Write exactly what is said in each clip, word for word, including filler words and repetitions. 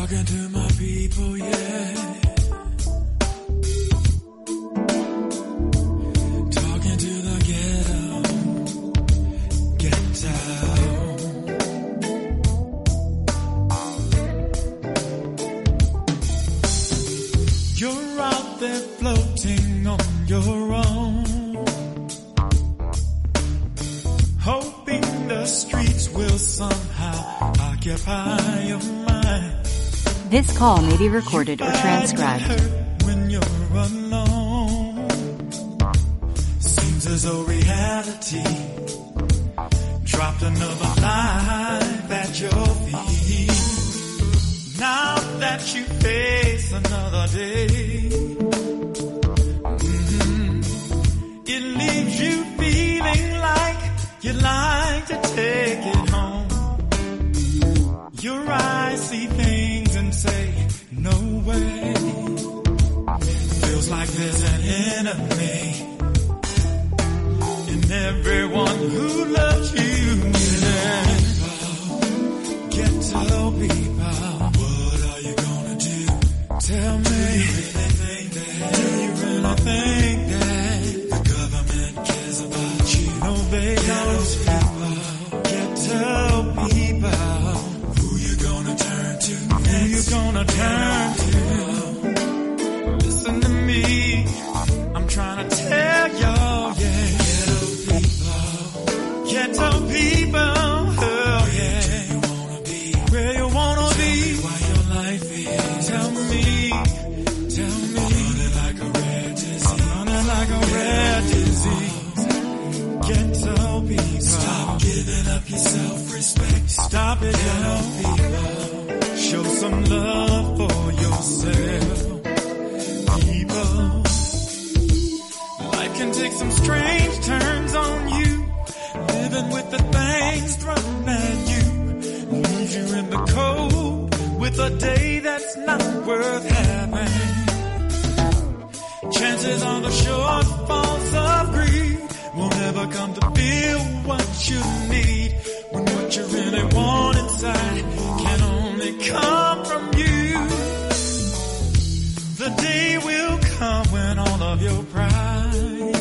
Talking to my people, yeah. Talking to the ghetto, ghetto. You're out there floating on your own, hoping the streets will somehow occupy your mind. This call may be recorded or transcribed. When you're alone, seems as though reality dropped another life at your feet. Now that you face another day, mm-hmm, it leaves you feeling like you'd like to take it home. Your eyes see things and say, no way. Feels like there's an enemy in everyone who loves you. Ghetto people, what are you gonna do? Tell me, do you really think that, do you really think that the government cares about you? No, they don't. Ghetto people, who you gonna turn to next? Who you gonna turn to? Listen to me, I'm trying to tell y'all, yeah. Ghetto people, ghetto people, oh yeah. Where you wanna be? Why your life is? Tell me, tell me. Running like a rare disease. Running like a rare disease. Ghetto people, stop giving up your self-respect. Stop it, ghetto people. Show some love for yourself, people. Life can take some strange turns on you. Living with the things thrown at you leaves you in the cold with a day that's not worth having. Chances are the shortfalls of greed won't ever come to feel what you need, when what you really want inside can only come from you. The day will come when all of your pride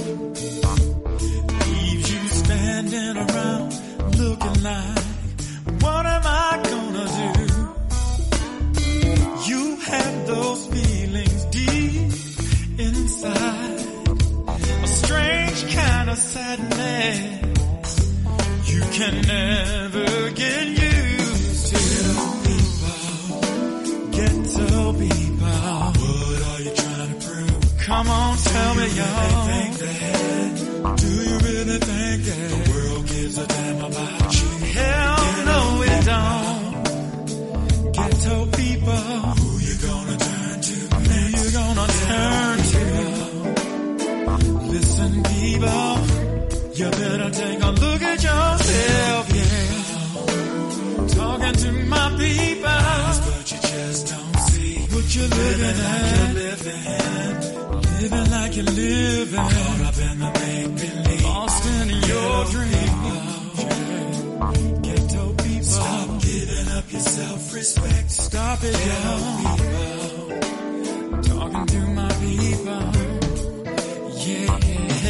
leaves you standing around looking like, what am I gonna do? You have those feelings deep inside, a strange kind of sadness you can never get used to. Ghetto people, what are you trying to prove? Come on, tell me, y'all. Do you really think that the world gives a damn about you? Hell no, it don't. Ghetto people, who you gonna turn to? Who you gonna turn to? Listen, people, you better take a look at yourself, yeah. Talking to my people, but you just don't see what you're living at. Living like you're living, caught up in the make-believe, lost in your dream. Ghetto people, stop giving up your self-respect. Stop it, y'all. Talking to my people, yeah.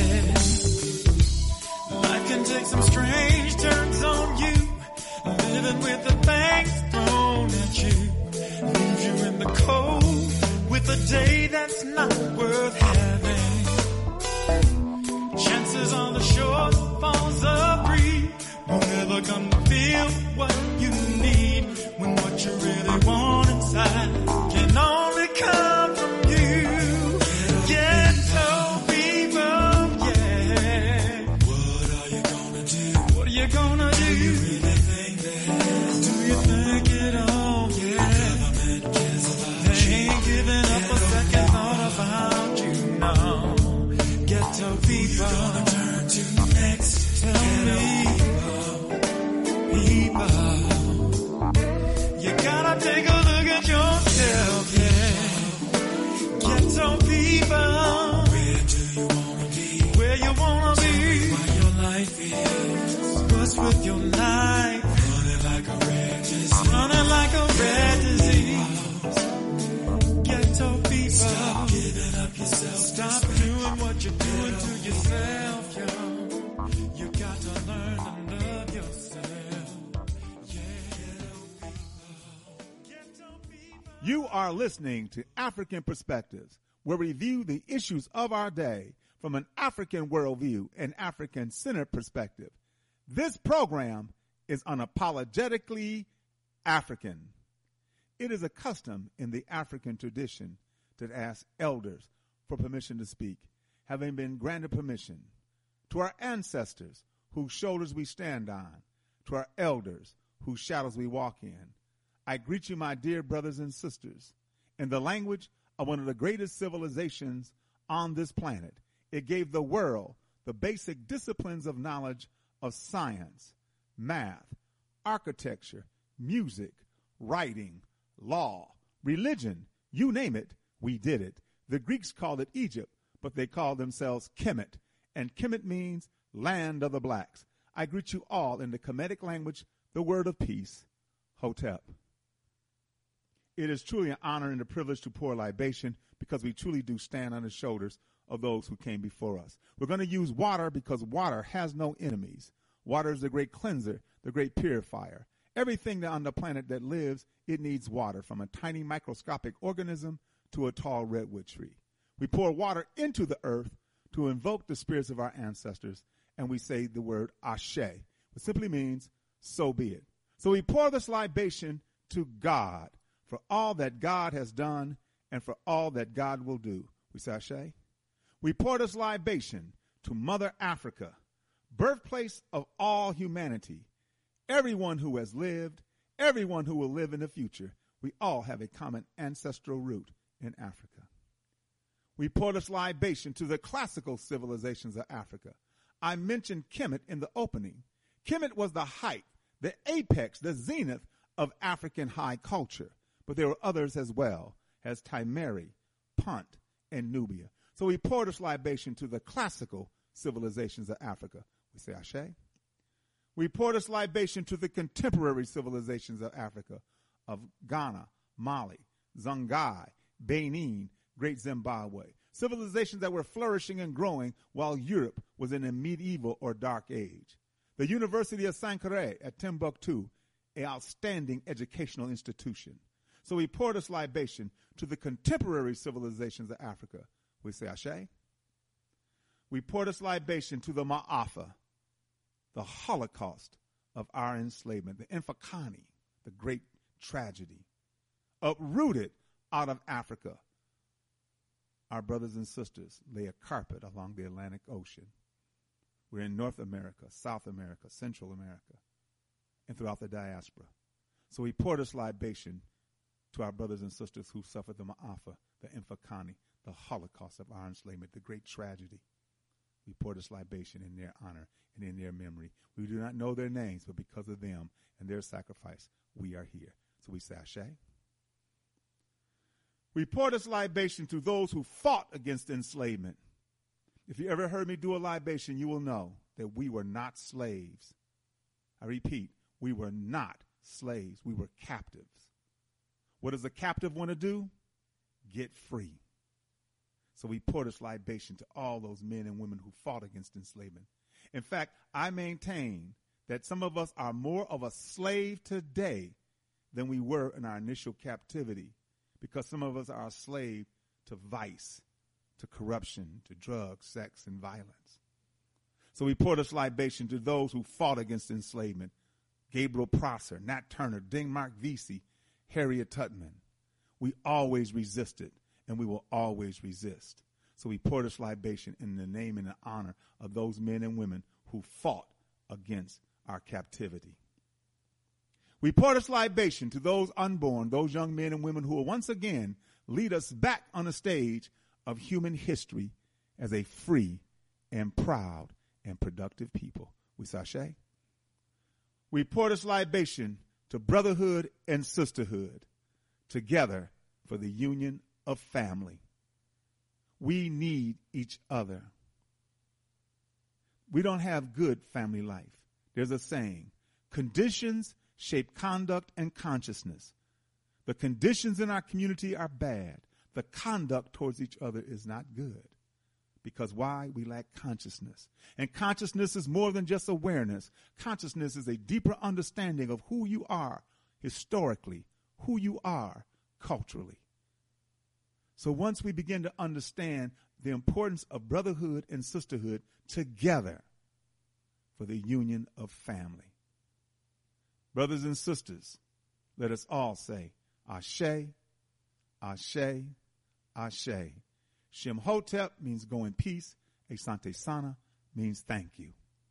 Life can take some strange turns on you. Living with the things thrown at you leaves you in the cold with a day that's not worth having. Chances are the shortfalls of greed won't ever come to feel what you need, when what you really want inside can only come from you. Ghetto people, yeah. What are you gonna do? What are you gonna do? Do you really think that? Do you think it all? Yeah. The government cares about they you. Ain't giving up a second thought about you, no. Ghetto people, who you gonna turn to next? Tell Ghetto me, people, you gotta take a look at yourself, yeah. Ghetto people, where do you wanna be? Where you wanna be? Why your life is? What's with your life? Running like a red disease. Running like a red disease. You are listening to African Perspectives, where we view the issues of our day from an African worldview and African-centered perspective. This program is unapologetically African. It is a custom in the African tradition to ask elders for permission to speak, having been granted permission. To our ancestors, whose shoulders we stand on, to our elders, whose shadows we walk in, I greet you, my dear brothers and sisters, in the language of one of the greatest civilizations on this planet. It gave the world the basic disciplines of knowledge of science, math, architecture, music, writing, law, religion, you name it, we did it. The Greeks called it Egypt, but they called themselves Kemet, and Kemet means land of the blacks. I greet you all in the Kemetic language, the word of peace, Hotep. It is truly an honor and a privilege to pour libation because we truly do stand on the shoulders of those who came before us. We're going to use water because water has no enemies. Water is the great cleanser, the great purifier. Everything on the planet that lives, it needs water, from a tiny microscopic organism to a tall redwood tree. We pour water into the earth to invoke the spirits of our ancestors, and we say the word Ashe, which simply means, so be it. So we pour this libation to God for all that God has done and for all that God will do. We say Ashe. We pour this libation to Mother Africa, birthplace of all humanity. Everyone who has lived, everyone who will live in the future, we all have a common ancestral root in Africa. We pour this libation to the classical civilizations of Africa. I mentioned Kemet in the opening. Kemet was the height, the apex, the zenith of African high culture. But there were others as well, as Timeri, Punt, and Nubia. So we pour this libation to the classical civilizations of Africa. We say Ashe. We pour this libation to the contemporary civilizations of Africa, of Ghana, Mali, Songhai, Benin, Great Zimbabwe. Civilizations that were flourishing and growing while Europe was in a medieval or dark age. The University of Sankore at Timbuktu, an outstanding educational institution. So we pour this libation to the contemporary civilizations of Africa. We say Ashe. We pour this libation to the Ma'afa, the Holocaust of our enslavement, the Infakani, the great tragedy, uprooted out of Africa. Our brothers and sisters lay a carpet along the Atlantic Ocean. We're in North America, South America, Central America, and throughout the diaspora. So we pour this libation to our brothers and sisters who suffered the Ma'afa, the Infakani, the Holocaust of our enslavement, the great tragedy. We pour this libation in their honor and in their memory. We do not know their names, but because of them and their sacrifice, we are here. So we say Ashe. We pour this libation to those who fought against enslavement. If you ever heard me do a libation, you will know that we were not slaves. I repeat, we were not slaves. We were captives. What does a captive want to do? Get free. So we pour this libation to all those men and women who fought against enslavement. In fact, I maintain that some of us are more of a slave today than we were in our initial captivity, because some of us are a slave to vice, to corruption, to drugs, sex, and violence. So we pour this libation to those who fought against enslavement. Gabriel Prosser, Nat Turner, Denmark Vesey, Harriet Tubman. We always resisted, and we will always resist. So we pour this libation in the name and the honor of those men and women who fought against our captivity. We pour this libation to those unborn, those young men and women who will once again lead us back on the stage of human history as a free and proud and productive people. We say Ashe. We pour this libation to brotherhood and sisterhood, together for the union of family. We need each other. We don't have good family life. There's a saying, conditions shape conduct and consciousness. The conditions in our community are bad. The conduct towards each other is not good. Because why? We lack consciousness. And consciousness is more than just awareness. Consciousness is a deeper understanding of who you are historically, who you are culturally. So once we begin to understand the importance of brotherhood and sisterhood together for the union of family. Brothers and sisters, let us all say, Ashe, Ashe, Ashe. Shem Hotep means go in peace. Asante Sana means thank you.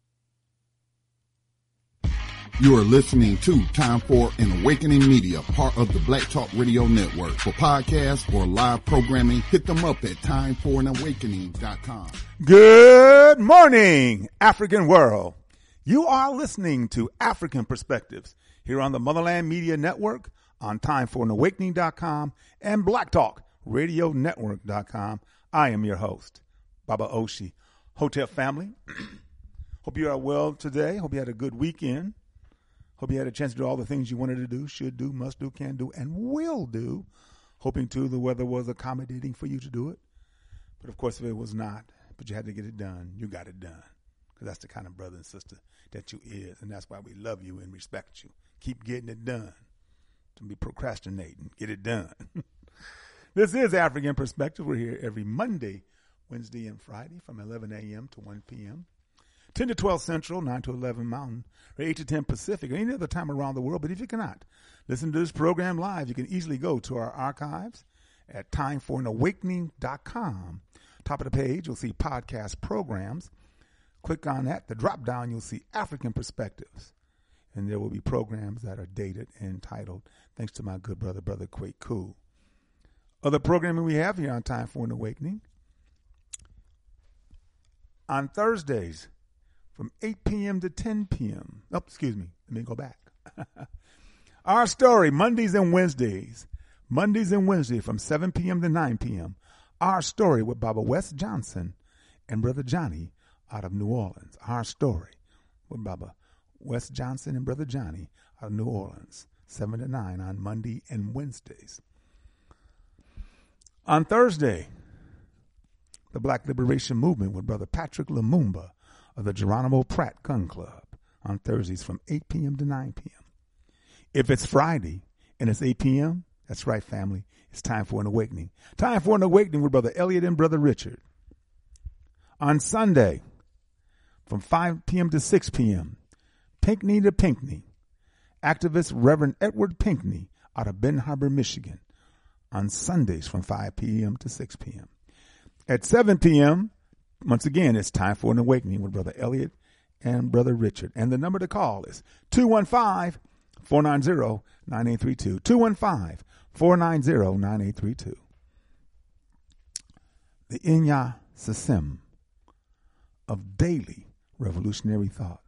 You are listening to Time for an Awakening Media, part of the Black Talk Radio Network. For podcasts or live programming, hit them up at time for an awakening dot com. Good morning, African world. You are listening to African Perspectives here on the Motherland Media Network, on time for an awakening dot com and Black Talk Radio Network dot com. I am your host, Baba Oshi. Hotel family, hope you are well today. Hope you had a good weekend. Hope you had a chance to do all the things you wanted to do, should do, must do, can do, and will do. Hoping, too, the weather was accommodating for you to do it. But, of course, if it was not, but you had to get it done, you got it done. Because that's the kind of brother and sister that you is, and that's why we love you and respect you. Keep getting it done. Don't be procrastinating. Get it done. This is African Perspective. We're here every Monday, Wednesday, and Friday from eleven a.m. to one p.m. ten to twelve Central, nine to eleven Mountain, or eight to ten Pacific, or any other time around the world. But if you cannot listen to this program live, you can easily go to our archives at time for an awakening dot com. Top of the page, you'll see podcast programs. Click on that. The drop down, you'll see African Perspectives. And there will be programs that are dated and titled, thanks to my good brother, Brother Quake Cool. Other programming we have here on Time for an Awakening. On Thursdays, from eight p.m. to ten p.m. Oh, excuse me. Let me go back. Our Story, Mondays and Wednesdays. Mondays and Wednesdays from seven p.m. to nine p.m. Our Story with Baba Wes Johnson and Brother Johnny out of New Orleans. Our Story with Baba Wes Johnson and Brother Johnny out of New Orleans. seven to nine on Monday and Wednesdays. On Thursday, the Black Liberation Movement with Brother Patrick Lumumba of the Geronimo Pratt Gun Club on Thursdays from eight p.m. to nine p.m. If it's Friday and it's eight p.m., that's right, family, it's time for an awakening. Time for an awakening with Brother Elliot and Brother Richard. On Sunday, from five p.m. to six p.m., Pinckney to Pinckney, activist Reverend Edward Pinckney out of Benton Harbor, Michigan, on Sundays from five p.m. to six p.m. At seven p.m., once again, it's time for an awakening with Brother Elliot and Brother Richard. And the number to call is two one five, four nine zero, nine eight three two. two one five, four nine zero, nine eight three two. The Inya Sasim of daily revolutionary thought.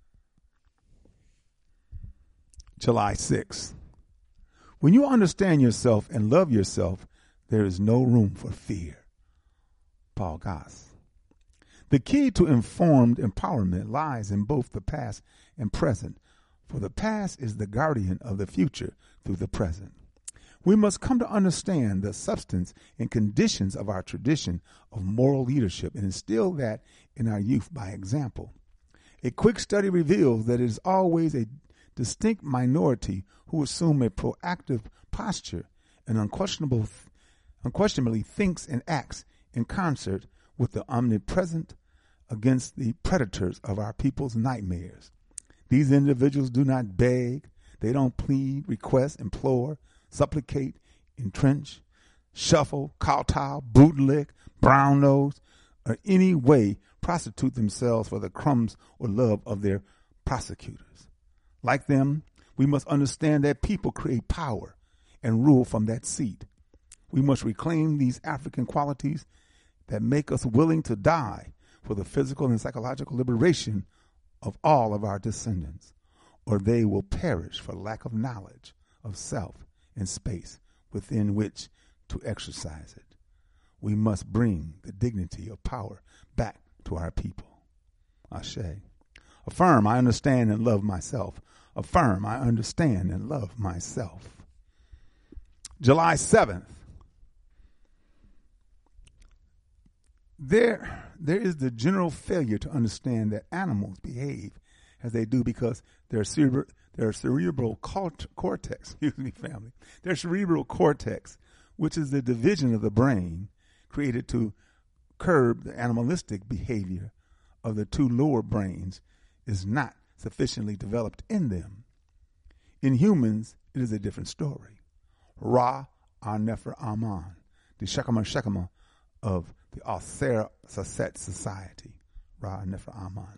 July sixth. When you understand yourself and love yourself, there is no room for fear. Paul Goss. The key to informed empowerment lies in both the past and present, for the past is the guardian of the future through the present. We must come to understand the substance and conditions of our tradition of moral leadership and instill that in our youth by example. A quick study reveals that it is always a distinct minority who assume a proactive posture and unquestionable, unquestionably thinks and acts in concert with the omnipresent against the predators of our people's nightmares. These individuals do not beg, they don't plead, request, implore, supplicate, entrench, shuffle, kowtow, bootlick, brown nose, or any way prostitute themselves for the crumbs or love of their prosecutors. Like them, we must understand that people create power and rule from that seat. We must reclaim these African qualities that make us willing to die for the physical and psychological liberation of all of our descendants, or they will perish for lack of knowledge of self and space within which to exercise it. We must bring the dignity of power back to our people. Ashe. Affirm, I understand and love myself. Affirm, I understand and love myself. July seventh. There, there is the general failure to understand that animals behave as they do because their cerebral, their cerebral cortex, excuse me, family, their cerebral cortex, which is the division of the brain created to curb the animalistic behavior of the two lower brains, is not sufficiently developed in them. In humans, it is a different story. Ra Ar-Nefer Aman, the Shekama Shekama of the Alser Saset society. Ra Ar-Nefer Aman.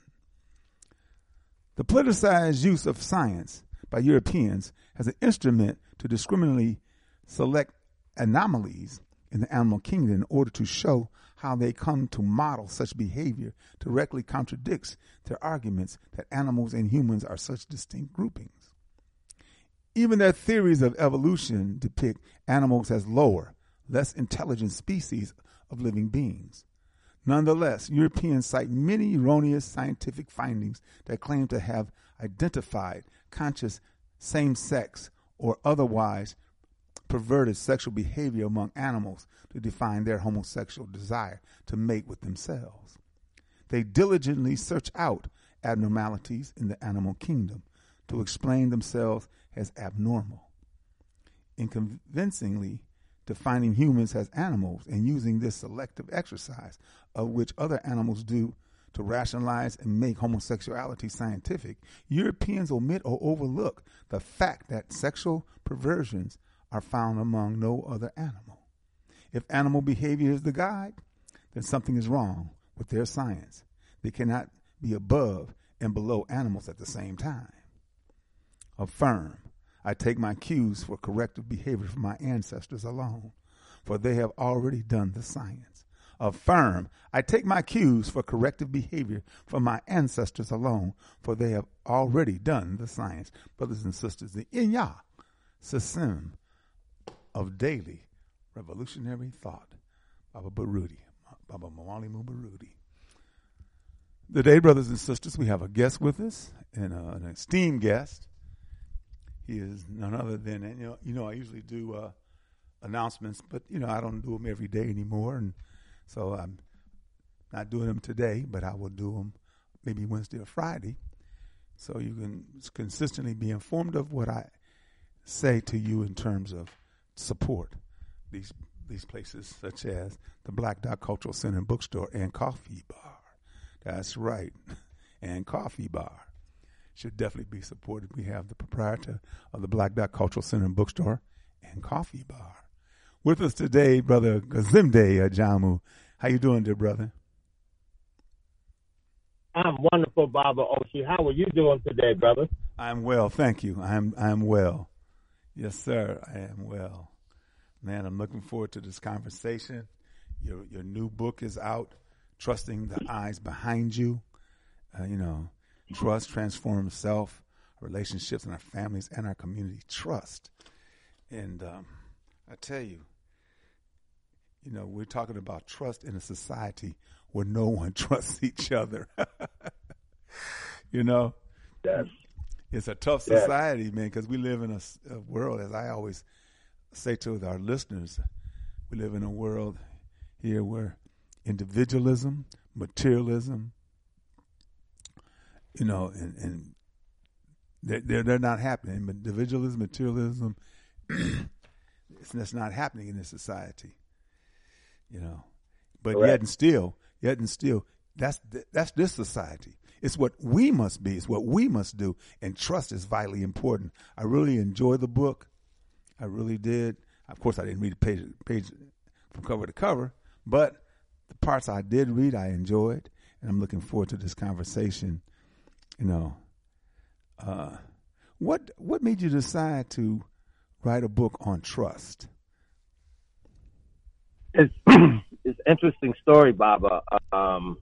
The politicized use of science by Europeans as an instrument to discriminately select anomalies in the animal kingdom in order to show how they come to model such behavior directly contradicts their arguments that animals and humans are such distinct groupings. Even their theories of evolution depict animals as lower, less intelligent species of living beings. Nonetheless, Europeans cite many erroneous scientific findings that claim to have identified conscious same-sex or otherwise perverted sexual behavior among animals to define their homosexual desire to mate with themselves. They diligently search out abnormalities in the animal kingdom to explain themselves as abnormal, in convincingly defining humans as animals and using this selective exercise of which other animals do to rationalize and make homosexuality scientific. Europeans omit or overlook the fact that sexual perversions are found among no other animal. If animal behavior is the guide, then something is wrong with their science. They cannot be above and below animals at the same time. Affirm, I take my cues for corrective behavior from my ancestors alone, for they have already done the science. Affirm, I take my cues for corrective behavior from my ancestors alone, for they have already done the science. Brothers and sisters, the Inya system of daily revolutionary thought, Baba Baruti, Baba Mwalimu Baruti. Today, brothers and sisters, we have a guest with us, and uh, an esteemed guest. He is none other than, you know, you know I usually do uh, announcements, but, you know, I don't do them every day anymore, and so I'm not doing them today, but I will do them maybe Wednesday or Friday, so you can consistently be informed of what I say to you in terms of support these these places, such as the Black Dot Cultural Center and Bookstore and Coffee Bar. That's right, and Coffee Bar should definitely be supported. We have the proprietor of the Black Dot Cultural Center and Bookstore and Coffee Bar with us today, Brother Gazimde Ajamu. How you doing, dear brother? I'm wonderful, Baba Oshi. How are you doing today, brother? I'm well, thank you. I'm I'm well. Yes, sir, I am well. Man, I'm looking forward to this conversation. Your your new book is out, Trusting the Eyes Behind You. Uh, you know, trust, transform self, relationships in our families and our community. Trust. And um, I tell you, you know, we're talking about trust in a society where no one trusts each other. You know? Yes. It's a tough society, yes, man, because we live in a, a world, as I always say to our listeners, we live in a world here where individualism, materialism, you know, and, and they're, they're, they're not happening. But individualism, materialism, it's, that's not happening in this society, you know. But Correct. yet and still, yet and still, that's that's this society. It's what we must be. It's what we must do. And trust is vitally important. I really enjoyed the book. I really did. Of course, I didn't read the page, page from cover to cover, but the parts I did read, I enjoyed. And I'm looking forward to this conversation. You know, uh, what what made you decide to write a book on trust? It's it's an interesting story, Baba. Um,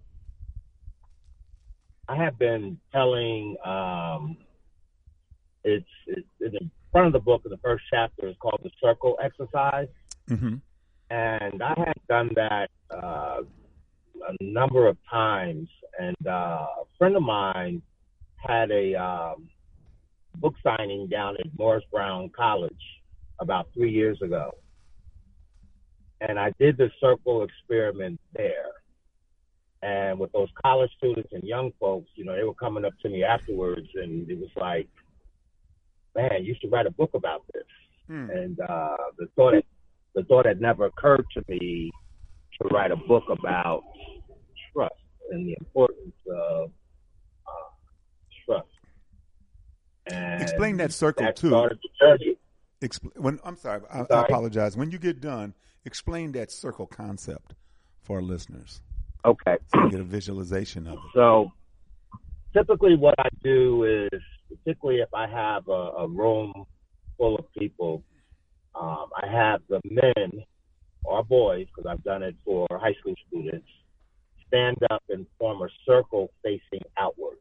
I have been telling, um, it's, it's in the front of the book, in the first chapter, is called the circle exercise. Mm-hmm. And I had done that uh, a number of times. And uh, a friend of mine had a um, book signing down at Morris Brown College about three years ago. And I did the circle experiment there. And with those college students and young folks, you know, they were coming up to me afterwards, and it was like, man, you should write a book about this. Hmm. And uh, the thought had, the thought had never occurred to me to write a book about trust and the importance of uh, trust. And Explain that circle that too. started the journey. Expl- when I'm sorry, I, I'm I sorry? apologize. When you get done, explain that circle concept for our listeners, Okay. so we get a visualization of it. So typically what I do is, particularly if I have a, a room full of people, um, I have the men or boys, because I've done it for high school students, stand up and form a circle facing outward.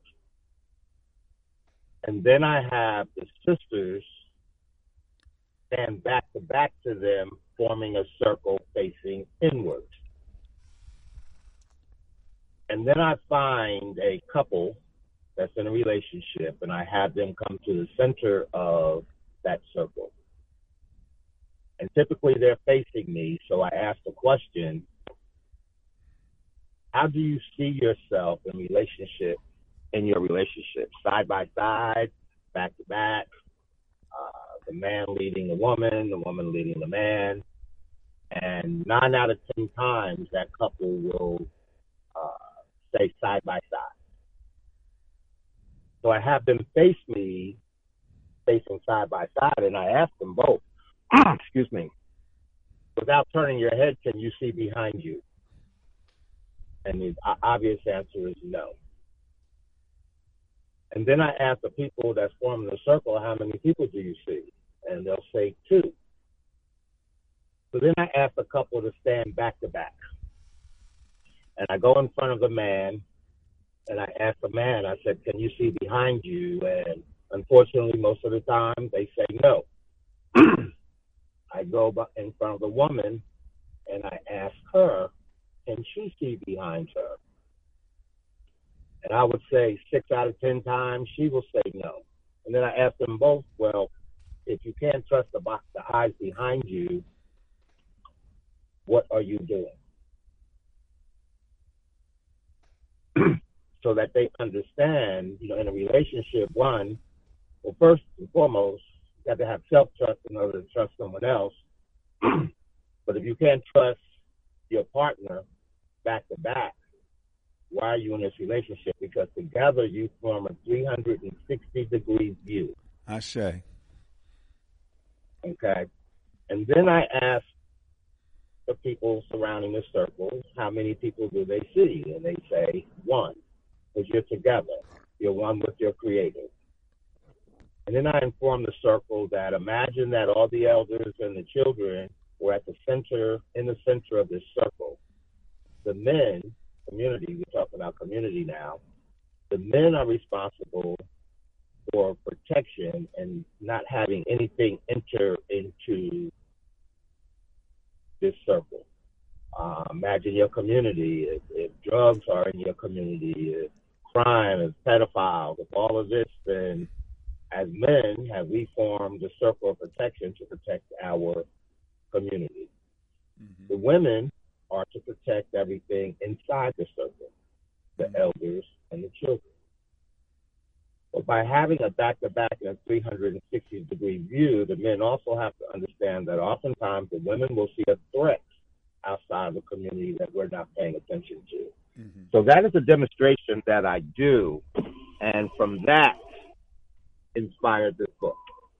And then I have the sisters stand back to back to them, forming a circle facing inward. And then I find a couple that's in a relationship, and I have them come to the center of that circle. And typically they're facing me, so I ask the question, how do you see yourself in relationship, in your relationship, side by side, back to back, uh, the man leading the woman, the woman leading the man, and nine out of ten times that couple will uh, say side by side. So I have them face me, facing side by side, and I ask them both, excuse me, without turning your head, can you see behind you? And the obvious answer is no. And then I ask the people that's forming the circle, how many people do you see? And they'll say two. So then I ask the couple to stand back to back. And I go in front of the man, and I ask the man, I said, can you see behind you? And unfortunately, most of the time, they say no. I go in front of the woman, and I ask her, can she see behind her? And I would say six out of ten times, she will say no. And then I ask them both, well, if you can't trust the, box, the eyes behind you, what are you doing? So that they understand, you know, in a relationship, one, well, first and foremost, you have to have self-trust in order to trust someone else. But if you can't trust your partner back to back, why are you in this relationship? Because together you form a three hundred sixty degree view. Ashe. Okay. And then I ask the people surrounding the circle, how many people do they see? And they say one, because you're together. You're one with your creator. And then I inform the circle that imagine that all the elders and the children were at the center, in the center of this circle. The men, community, we're talking about community now, the men are responsible for protection and not having anything enter into this circle. Uh, imagine your community, if, if drugs are in your community, if crime, if pedophiles, if all of this, then as men have we formed a circle of protection to protect our community. Mm-hmm. The women are to protect everything inside the circle, the mm-hmm. elders and the children. But by having a back-to-back and a three hundred sixty degree view, the men also have to understand that oftentimes the women will see a threat outside of the community that we're not paying attention to. Mm-hmm. So that is a demonstration that I do, and from that inspired this book.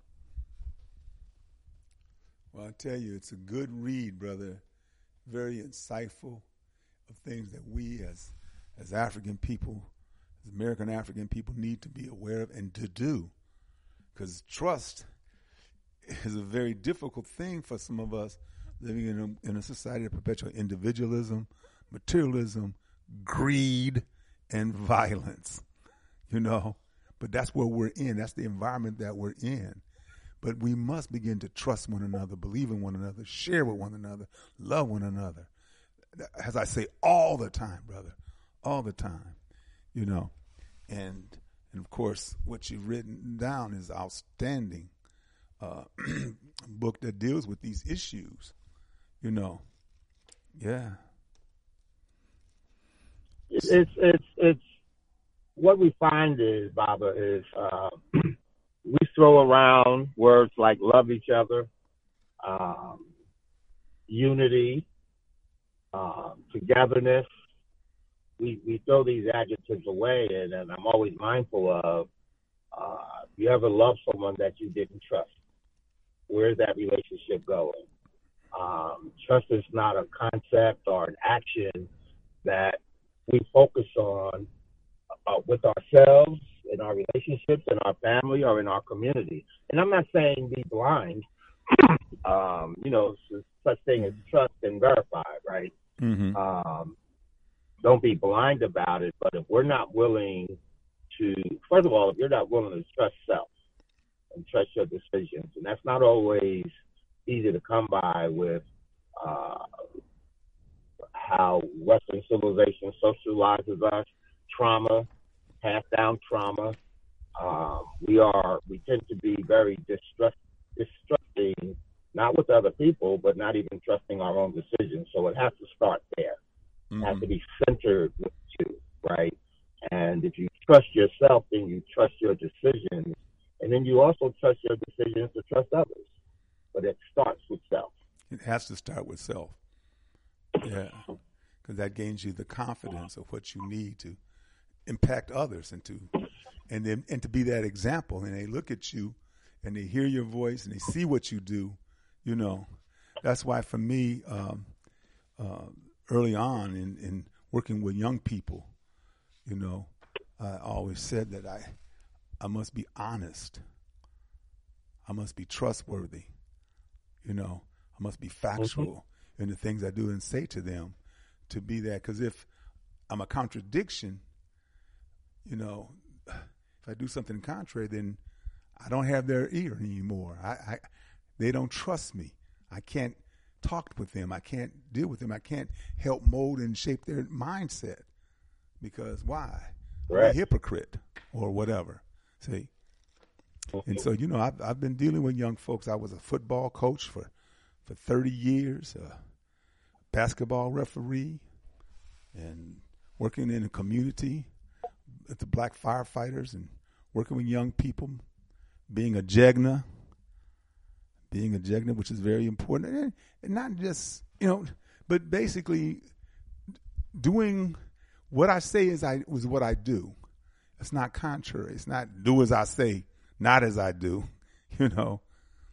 Well, I tell you, it's a good read, brother. Very insightful of things that we as as African people, as American African people, need to be aware of and to do. Because trust is a very difficult thing for some of us living in a, in a society of perpetual individualism, materialism, greed, and violence, you know. But that's where we're in. That's the environment that we're in. But we must begin to trust one another, believe in one another, share with one another, love one another. As I say all the time, brother, all the time, you know. And, and of course, what you've written down is outstanding uh, book that deals with these issues, you know. Yeah. It's, it's, it's, what we find is, Baba, is uh, we throw around words like love each other, um, unity, um, togetherness. We, we throw these adjectives away, and, and I'm always mindful of, uh, if you ever love someone that you didn't trust, where's that relationship going? Um, trust is not a concept or an action that we focus on uh, with ourselves, in our relationships, in our family, or in our community. And I'm not saying be blind. um, you know, such thing as trust and verify, right? Mm-hmm. Um, don't be blind about it. But if we're not willing to, first of all, if you're not willing to trust self and trust your decisions, and that's not always easy to come by with uh, how Western civilization socializes us, trauma, passed down trauma. Um, we are, we tend to be very distrust, distrusting, not with other people, but not even trusting our own decisions. So it has to start there. Mm-hmm. It has to be centered with you, right? And if you trust yourself, then you trust your decisions, and then you also trust your decisions to trust others. But it starts with self. It has to start with self. Yeah, because that gains you the confidence of what you need to impact others, and to and then and to be that example. And they look at you, and they hear your voice, and they see what you do. You know, that's why for me, um, uh, early on in, in working with young people, you know, I always said that I I must be honest. I must be trustworthy. You know, I must be factual mm-hmm. in the things I do and say to them, to be that. Because if I'm a contradiction, you know, if I do something contrary, then I don't have their ear anymore. I, I they don't trust me. I can't talk with them. I can't deal with them. I can't help mold and shape their mindset. Because why? Right. I'm a hypocrite or whatever. See? And so, you know, I've, I've been dealing with young folks. I was a football coach for, for thirty years, a basketball referee, and working in the community with the black firefighters and working with young people, being a Jegna, being a Jegna, which is very important. And, and not just, you know, but basically doing what I say is I was what I do. It's not contrary. It's not do as I say, not as I do, you know.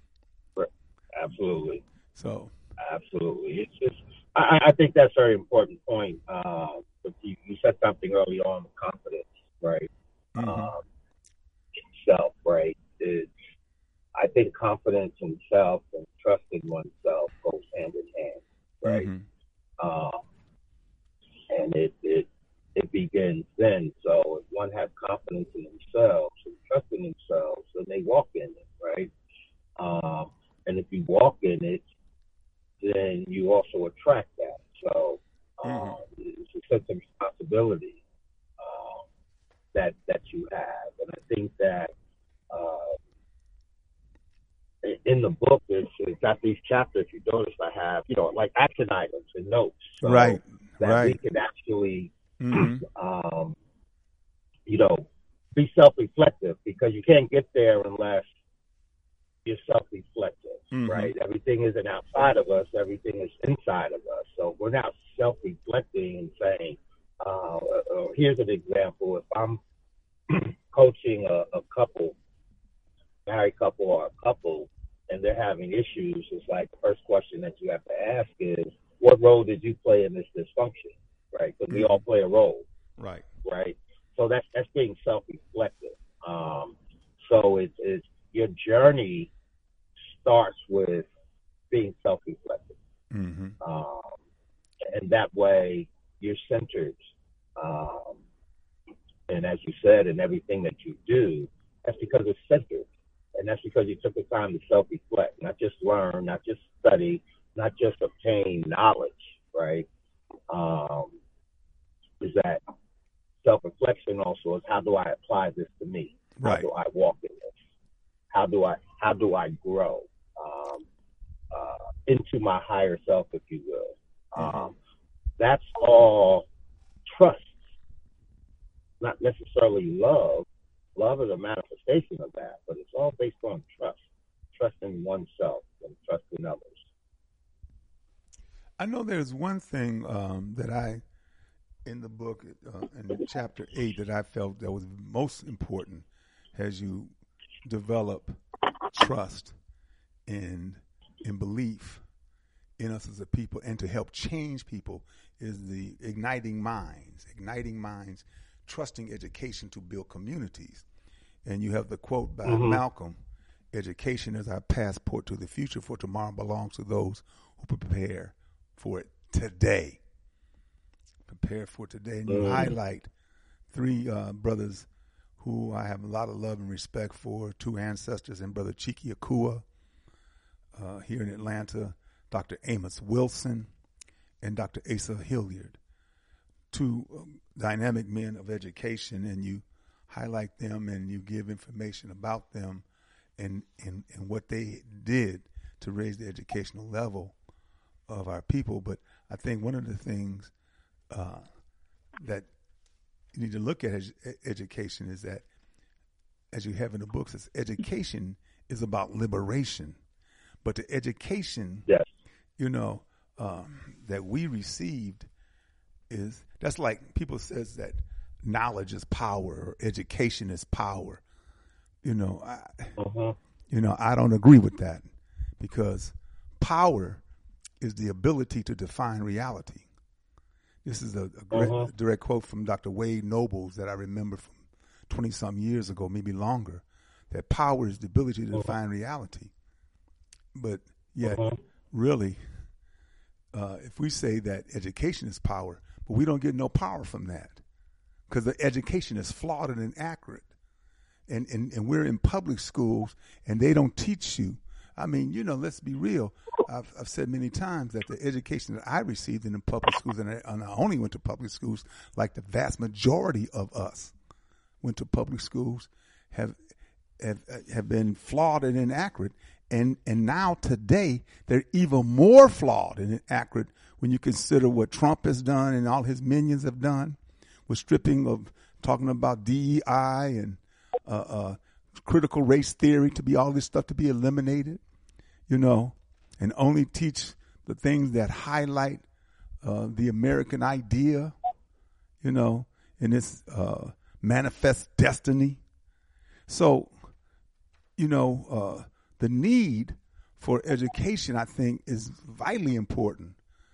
Absolutely. So. Absolutely. It's just, I, I think that's a very important point. Uh, but you, you said something early on with confidence, right? Mm-hmm. Um, in self, right? It's, I think confidence in self and trusting oneself goes hand in hand, right? Mm-hmm. Um, and it, it, it begins then. So if one has confidence in themselves and trust in themselves, then they walk in it, right? Um, and if you walk in it, then you also attract that. So um, mm-hmm. it's a sense of responsibility um, that that you have. And I think that uh, in the book, it's, it's got these chapters, you notice I have, you know, like action items and notes. So right, that right. we can actually Mm-hmm. um, you know, be self-reflective, because you can't get there unless you're self-reflective, mm-hmm. right? Everything isn't outside of us. Everything is inside of us. So we're not self-reflecting and saying, uh, uh, here's an example. If I'm coaching a, a couple, married couple or a couple, and they're having issues, it's like the first question that you have to ask is, what role did you play in this dysfunction? Right, because we all play a role. Right, right. So that's that's being self-reflective. Um, so it's, it's your journey starts with being self-reflective, mm-hmm. um, and that way you're centered. Um, and as you said, in everything that you do, that's because it's centered, and that's because you took the time to self-reflect, not just learn, not just study, not just obtain knowledge. Right. Um, is that self-reflection also is, how do I apply this to me? How right. do I walk in this? How do I how do I grow um, uh, into my higher self, if you will? Mm-hmm. Um, that's all trust, not necessarily love, Love is a manifestation of that, but it's all based on trust, trust in oneself and trust in others. I know there's one thing um, that I, in the book, uh, in chapter eight, that I felt that was most important as you develop trust and in belief in us as a people and to help change people is the igniting minds, igniting minds, trusting education to build communities. And you have the quote by mm-hmm. Malcolm, education is our passport to the future, for tomorrow belongs to those who prepare for it today. Prepare for today. And you mm-hmm. highlight three uh, brothers who I have a lot of love and respect for, two ancestors, and Brother Chike Akua uh, here in Atlanta, Doctor Amos Wilson, and Doctor Asa Hilliard, two um, dynamic men of education, and you highlight them and you give information about them and, and, and what they did to raise the educational level of our people. But I think one of the things uh, that you need to look at as education is that, as you have in the books, is education is about liberation. But the education, yes. you know, um, that we received is, that's like people says that knowledge is power or education is power. You know, I, uh-huh. you know, I don't agree with that, because power is the ability to define reality. This is a, a great, uh-huh. direct quote from Doctor Wade Nobles that I remember from twenty-some years ago, maybe longer, that power is the ability to uh-huh. define reality. But yet, uh-huh. really, uh, if we say that education is power, but we don't get no power from that, because the education is flawed and inaccurate. And, and, and we're in public schools, and they don't teach you. I mean, you know, let's be real. I've, I've said many times that the education that I received in the public schools, and I, and I only went to public schools, like the vast majority of us went to public schools, have have have been flawed and inaccurate. And and now today they're even more flawed and inaccurate when you consider what Trump has done and all his minions have done with stripping of, talking about D E I and uh, uh, critical race theory, to be all this stuff to be eliminated, you know, and only teach the things that highlight uh, the American idea, you know, in its uh, manifest destiny. So, you know, uh, the need for education, I think, is vitally important.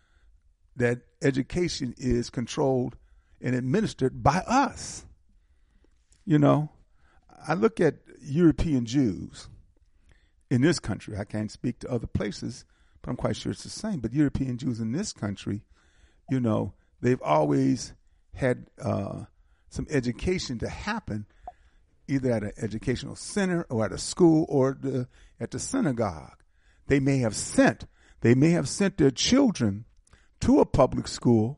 That education is controlled and administered by us. You know, I look at European Jews in this country. I can't speak to other places, but I'm quite sure it's the same. But European Jews in this country, you know, they've always had uh, some education to happen, either at an educational center or at a school or the, at the synagogue. They may have sent, they may have sent their children to a public school,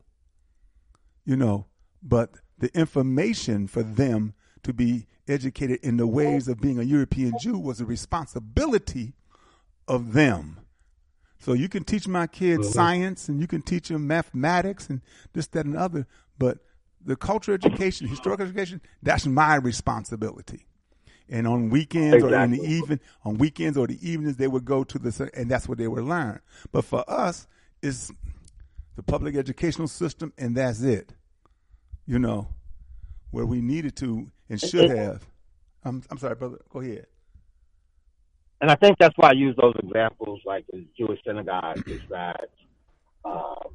you know, but the information for them to be educated in the ways of being a European Jew was a responsibility of them. So you can teach my kids science and you can teach them mathematics and this, that, and the other, but the cultural education, historical education, that's my responsibility. And on weekends exactly. or in the even on weekends or the evenings, they would go to the, and that's what they would learn. But for us, it's the public educational system, and that's it. You know, where we needed to and should have. I'm, I'm sorry, brother. Go ahead. And I think that's why I use those examples, like the Jewish synagogue, is that, um,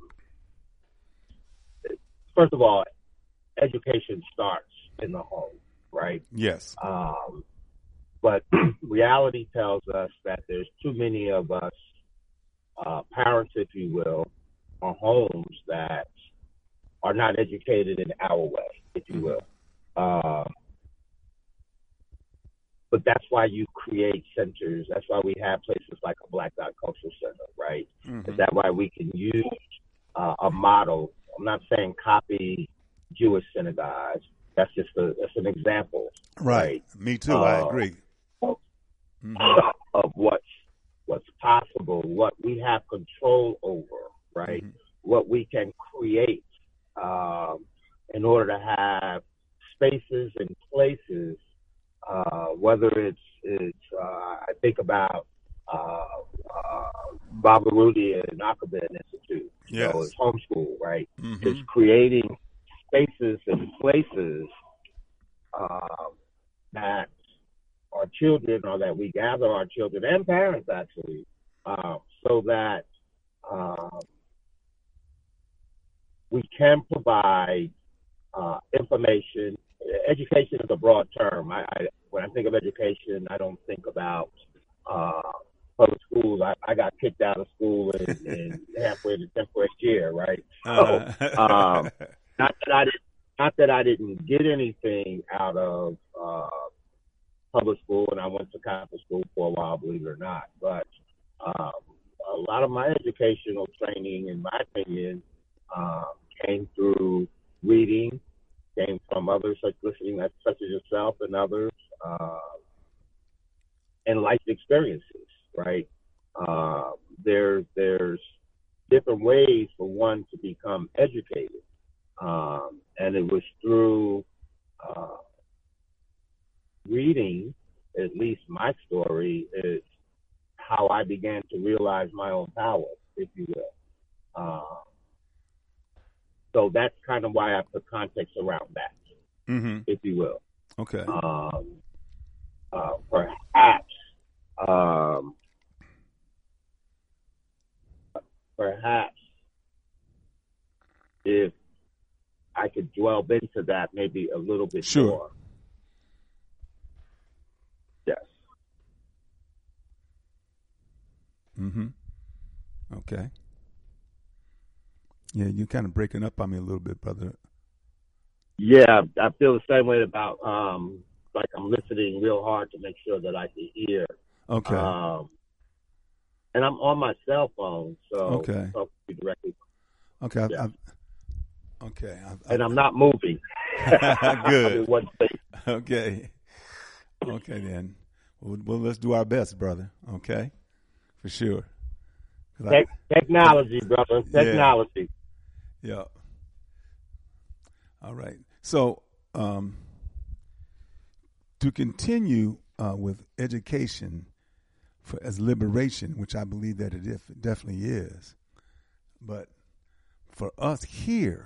first of all, education starts in the home, right? Yes. Um, but reality tells us that there's too many of us, uh, parents, if you will, or homes that are not educated in our way, if you will. Uh, but that's why you create centers. That's why we have places like a Black Dot Cultural Center, right? Mm-hmm. Is that why we can use uh, a model? I'm not saying copy Jewish synagogues. That's just a, that's an example. Right. right? Me too. Uh, I agree. Of, mm-hmm. of what's, what's possible, what we have control over, right? Mm-hmm. What we can create um, in order to have spaces and places whether it's it's uh, I think about uh, uh, Baba Rudy and Akabin Institute. Yes. So it's homeschool, right? Mm-hmm. It's creating spaces and places uh, that our children, or that we gather our children and parents actually, uh, so that uh, we can provide uh, information. Education is a broad term. I, I, when I think of education, I don't think about uh, public schools. I, I got kicked out of school in, in halfway the tenth grade year, right? So, um, not that I didn't, not that I didn't get anything out of uh, public school, and I went to Catholic school for a while, believe it or not. But um, a lot of my educational training, in my opinion, um, came through reading, came from others, such listening, such as yourself and others, uh, and life experiences. Right? Uh, there's there's different ways for one to become educated, um, and it was through uh, reading. At least my story is how I began to realize my own power, if you will. Uh, so that's kind of why I put context around that, mm-hmm. if you will. Okay. Um, uh, perhaps, um, perhaps, if I could dwell into that maybe a little bit sure. more. Yes. Mm-hmm. Okay. Yeah, you're kind of breaking up on me a little bit, brother. Yeah, I feel the same way about, um, like I'm listening real hard to make sure that I can hear. Okay. Um, and I'm on my cell phone, so okay. I'm talking to you directly. Okay. Yeah. I've, I've, okay. I've, and I'm not moving. Good. I'm in one place. Okay. Okay, then. Well, well, let's do our best, brother. Okay? For sure. Te- I, technology, brother. Technology. Yeah. yeah. All right. So, um, to continue uh, with education for as liberation, which I believe that it, if, it definitely is, but for us here,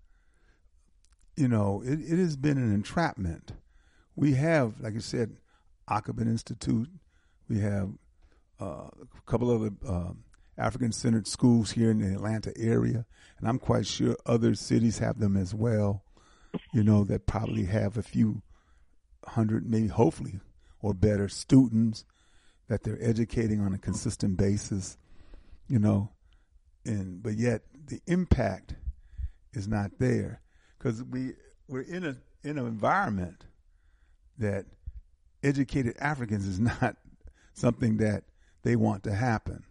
you know, it, it has been an entrapment. We have, like you said, Akabin Institute. We have uh, a couple of uh, African-centered schools here in the Atlanta area, and I'm quite sure other cities have them as well, you know, that probably have a few hundred, maybe hopefully, or better students that they're educating on a consistent basis, you know, and but yet the impact is not there because we, we're in a in an environment that educated Africans is not something that they want to happen.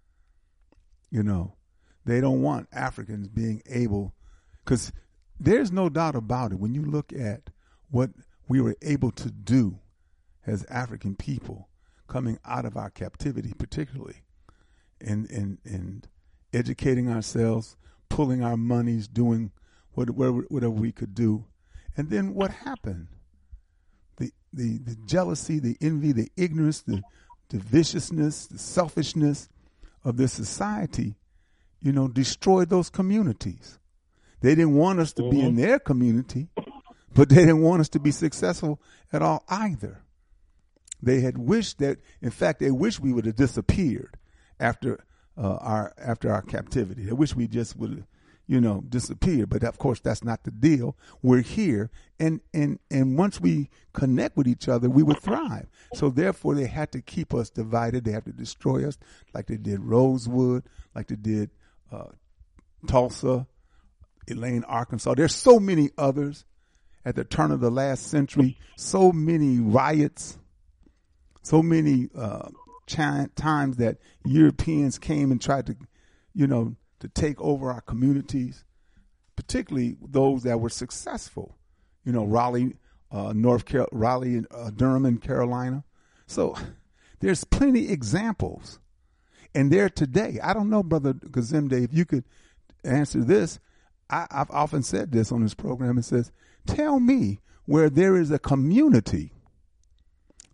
You know, they don't want Africans being able, because there's no doubt about it. When you look at what we were able to do as African people coming out of our captivity, particularly in in, in educating ourselves, pulling our monies, doing whatever, whatever we could do. And then what happened? The, the the jealousy, the envy, the ignorance, the, the viciousness, the selfishness of this society, you know, destroyed those communities. They didn't want us to mm-hmm. be in their community, but they didn't want us to be successful at all either. They had wished that, in fact, they wished we would have disappeared after uh, our after our captivity. They wish we just would have, you know, disappeared. But of course, that's not the deal. We're here, and and and once we connect with each other, we would thrive. So therefore, they had to keep us divided. They had to destroy us, like they did Rosewood, like they did uh, Tulsa, Elaine, Arkansas. There's so many others. At the turn of the last century, so many riots, so many uh, ch- times that Europeans came and tried to, you know, to take over our communities, particularly those that were successful. You know, Raleigh, uh, North Car- Raleigh, and uh, Durham, and Carolina. So there's plenty examples, and there today. I don't know, Brother Gazimde, if you could answer this. I, I've often said this on this program. It says, tell me where there is a community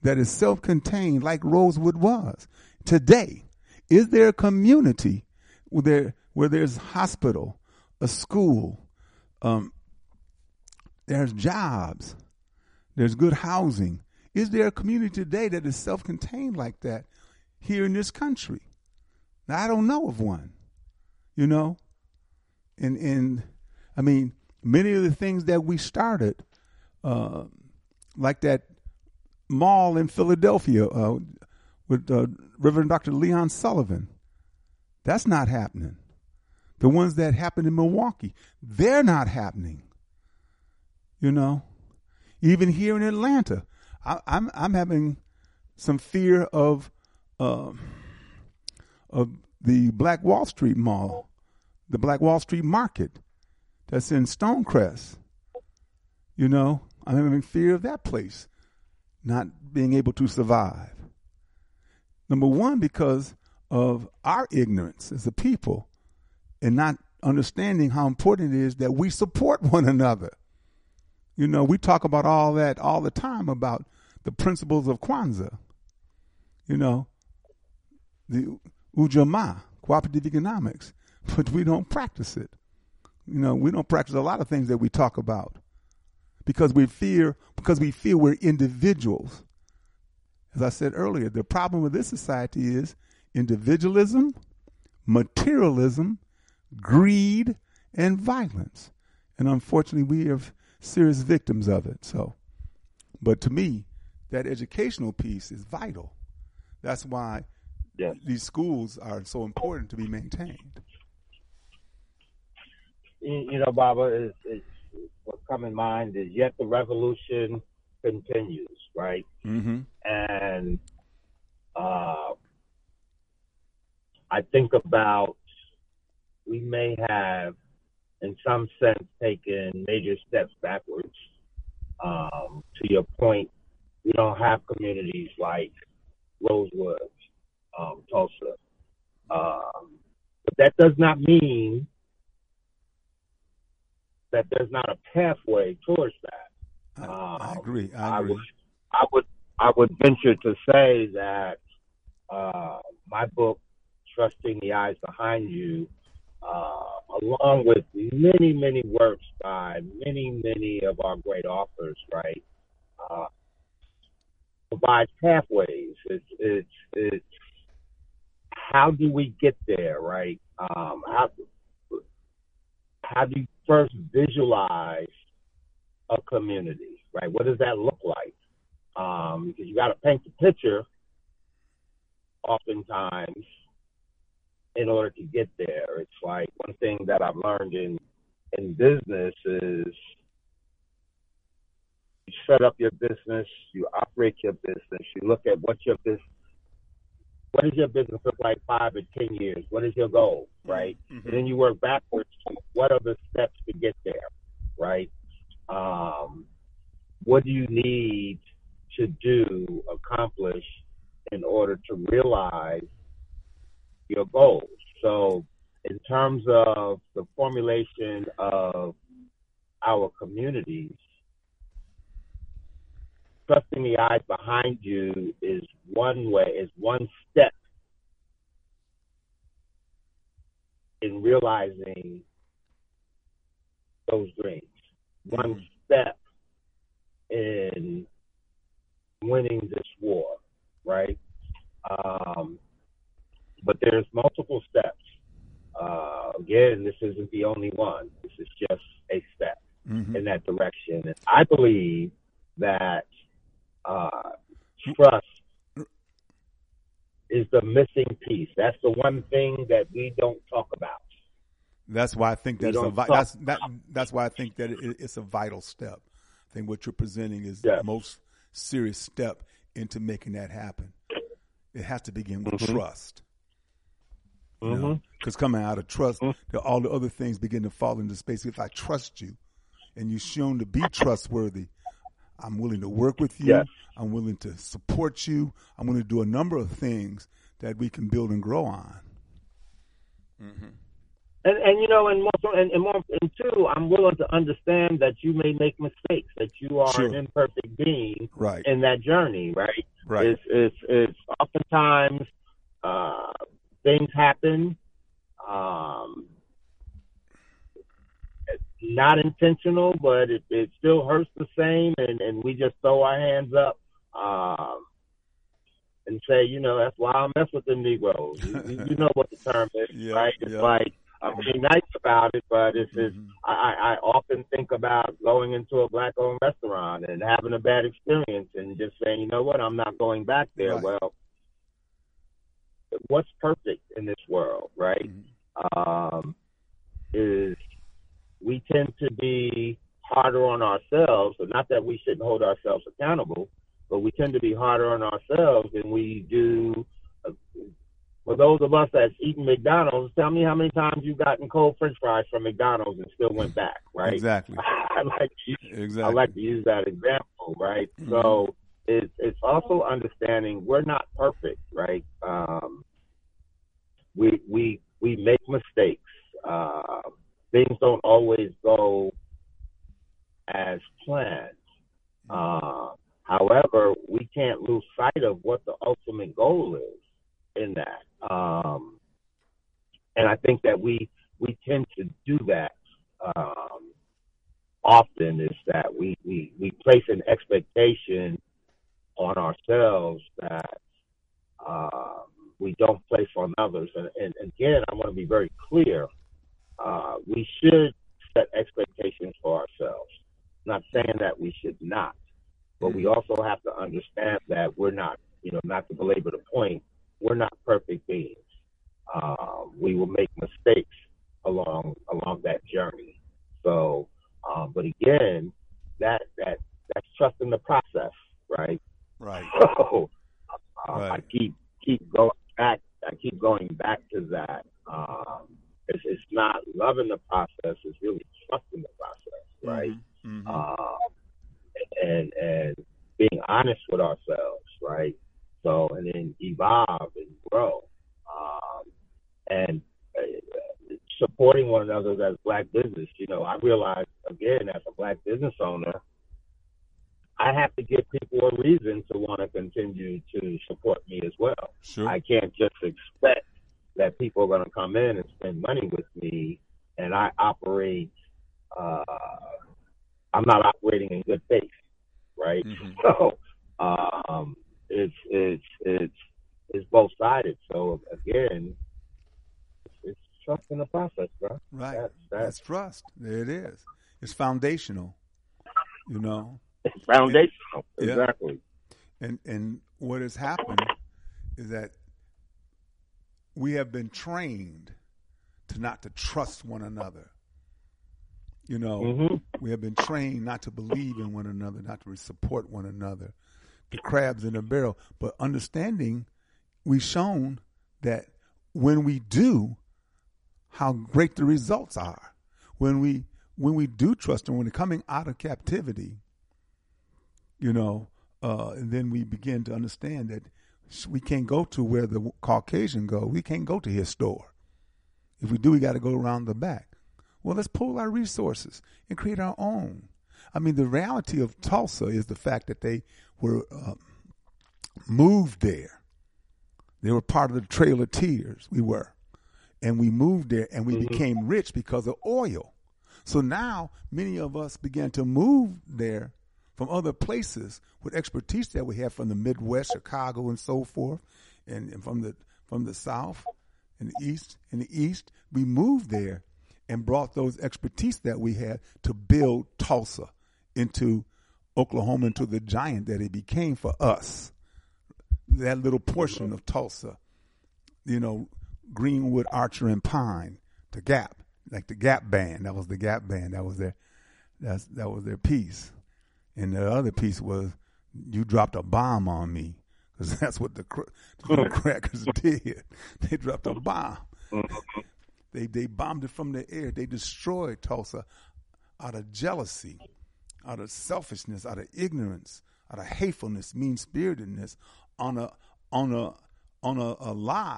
that is self-contained like Rosewood was today? Is there a community where, there, where there's a hospital, a school, um, there's jobs, there's good housing? Is there a community today that is self-contained like that here in this country? Now, I don't know of one, you know? And, and I mean, many of the things that we started, uh, like that mall in Philadelphia uh, with uh, Reverend Doctor Leon Sullivan, that's not happening. The ones that happened in Milwaukee, they're not happening. You know, even here in Atlanta, I, I'm I'm having some fear of uh, of the Black Wall Street Mall, the Black Wall Street Market that's in Stonecrest. You know, I'm having fear of that place not being able to survive. Number one, because of our ignorance as a people and not understanding how important it is that we support one another. You know, we talk about all that all the time about the principles of Kwanzaa, you know, the Ujamaa, cooperative economics, but we don't practice it. You know, we don't practice a lot of things that we talk about because we fear, because we feel we're individuals. As I said earlier, the problem with this society is individualism, materialism, greed, and violence. And unfortunately, we are serious victims of it. So, but to me, that educational piece is vital. That's why yes. these schools are so important to be maintained. You know, Baba, is, is what's come in mind is yet the revolution continues, right? Mm-hmm. And uh, I think about we may have, in some sense, taken major steps backwards. Um, to your point, we don't have communities like Rosewood, um, Tulsa. Um, but that does not mean that there's not a pathway towards that. I, um, I agree. I agree. I would, I would, I would venture to say that uh, my book, Trusting the Eyes Behind You, uh, along with many, many works by many, many of our great authors, right, uh, provides pathways. It's, it's, it's how do we get there, right? Um, how, how do you first visualize a community, right? What does that look like? Um, because you got to paint the picture oftentimes in order to get there. It's like one thing that I've learned in, in business is you set up your business, you operate your business, you look at what your business, what does your business look like five or ten years? What is your goal, right? Mm-hmm. And then you work backwards to what are the steps to get there, right? Um, what do you need to do, accomplish in order to realize your goals? So in terms of the formulation of our communities, trusting the eyes behind you is one way, is one step in realizing those dreams. One mm-hmm. step in winning this war, right? Um, but there's multiple steps. Uh, again, this isn't the only one. This is just a step mm-hmm. in that direction. And I believe that uh, trust is the missing piece. That's the one thing that we don't talk about. That's why I think that's a vi- that's that, that's why I think that it, it's a vital step. I think what you're presenting is yeah. the most serious step into making that happen. It has to begin with mm-hmm. trust. You know, because coming out of trust, mm-hmm. all the other things begin to fall into space. If I trust you, and you're shown to be trustworthy, I'm willing to work with you. Yes. I'm willing to support you. I'm willing to do a number of things that we can build and grow on. Mm-hmm. And, and you know, and more, so- and, and more, and two, I'm willing to understand that you may make mistakes, that you are Sure. an imperfect being Right. in that journey, right? Right. It's, it's, it's oftentimes uh, things happen, um, it's not intentional, but it, it still hurts the same, and, and we just throw our hands up um, and say, you know, that's why I mess with the Negroes. You, you you know what the term is, Yeah, right? It's yeah. like, I'm being nice about it, but it's just, Mhm. I, I I often think about going into a black-owned restaurant and having a bad experience and just saying, you know what, I'm not going back there. Right. Well, what's perfect in this world, right? Mhm. Um, is we tend to be harder on ourselves, but not that we shouldn't hold ourselves accountable, but we tend to be harder on ourselves than we do. Uh, for those of us that's eaten McDonald's, tell me how many times you've gotten cold French fries from McDonald's and still went back, right? Exactly. I like to use, Exactly. I like to use that example, right? Mhm. So it's it's also understanding we're not perfect, right? Um, we we we make mistakes. Uh, things don't always go as planned. Uh, however, we can't lose sight of what the ultimate goal is in that. Um, and I think that we we tend to do that um, often, is that we, we, we place an expectation on ourselves that uh, we don't place on others. And, and again, I want to be very clear. Uh, we should set expectations for ourselves. I'm not saying that we should not, but we also have to understand that we're not, you know, not to belabor the point, we're not perfect beings. Uh, we will make mistakes along along that journey. So, um, but again, that that that's trusting the process, right? Right. So uh, Right. I keep keep going back. I keep going back to that. Um, it's, it's not loving the process; it's really trusting the process, right? Mhm. Mhm. Uh, and and being honest with ourselves, right? So, and then evolve and grow, um, and uh, supporting one another as Black business. You know, I realize again as a Black business owner, I have to give people a reason to want to continue to support me as well. Sure. I can't just expect that people are going to come in and spend money with me, and I operate. Uh, I'm not operating in good faith, right? Mhm. So um, it's it's it's it's both sided. So again, it's, it's trust in the process, bro. Right. That's, That's that's trust. There it is. It's foundational. You know. it's foundational. Yeah. Exactly. And and what has happened is that we have been trained to not to trust one another. You know, Mm-hmm. we have been trained not to believe in one another, not to support one another. The crabs in the barrel. But understanding, we've shown that when we do, how great the results are. When we when we do trust and when we're coming out of captivity, you know, uh, and then we begin to understand that we can't go to where the Caucasian go. We can't go to his store. If we do, we got to go around the back. Well, let's pull our resources and create our own. I mean, the reality of Tulsa is the fact that they were uh, moved there. They were part of the Trail of Tears. We were. And we moved there and we mm-hmm. became rich because of oil. So now many of us began to move there from other places with expertise that we have from the Midwest, Chicago, and so forth, and, and from the from the South and the East. In the East, we moved there and brought those expertise that we had to build Tulsa into Oklahoma, into the giant that it became for us. That little portion of Tulsa, you know, Greenwood, Archer, and Pine, the Gap, like the Gap Band. That was the Gap Band. That was their, that's that was their piece. And the other piece was, you dropped a bomb on me, because that's what the, cr- the crackers did. They dropped a bomb. They they bombed it from the air. They destroyed Tulsa out of jealousy, out of selfishness, out of ignorance, out of hatefulness, mean-spiritedness, on a on a on a, a lie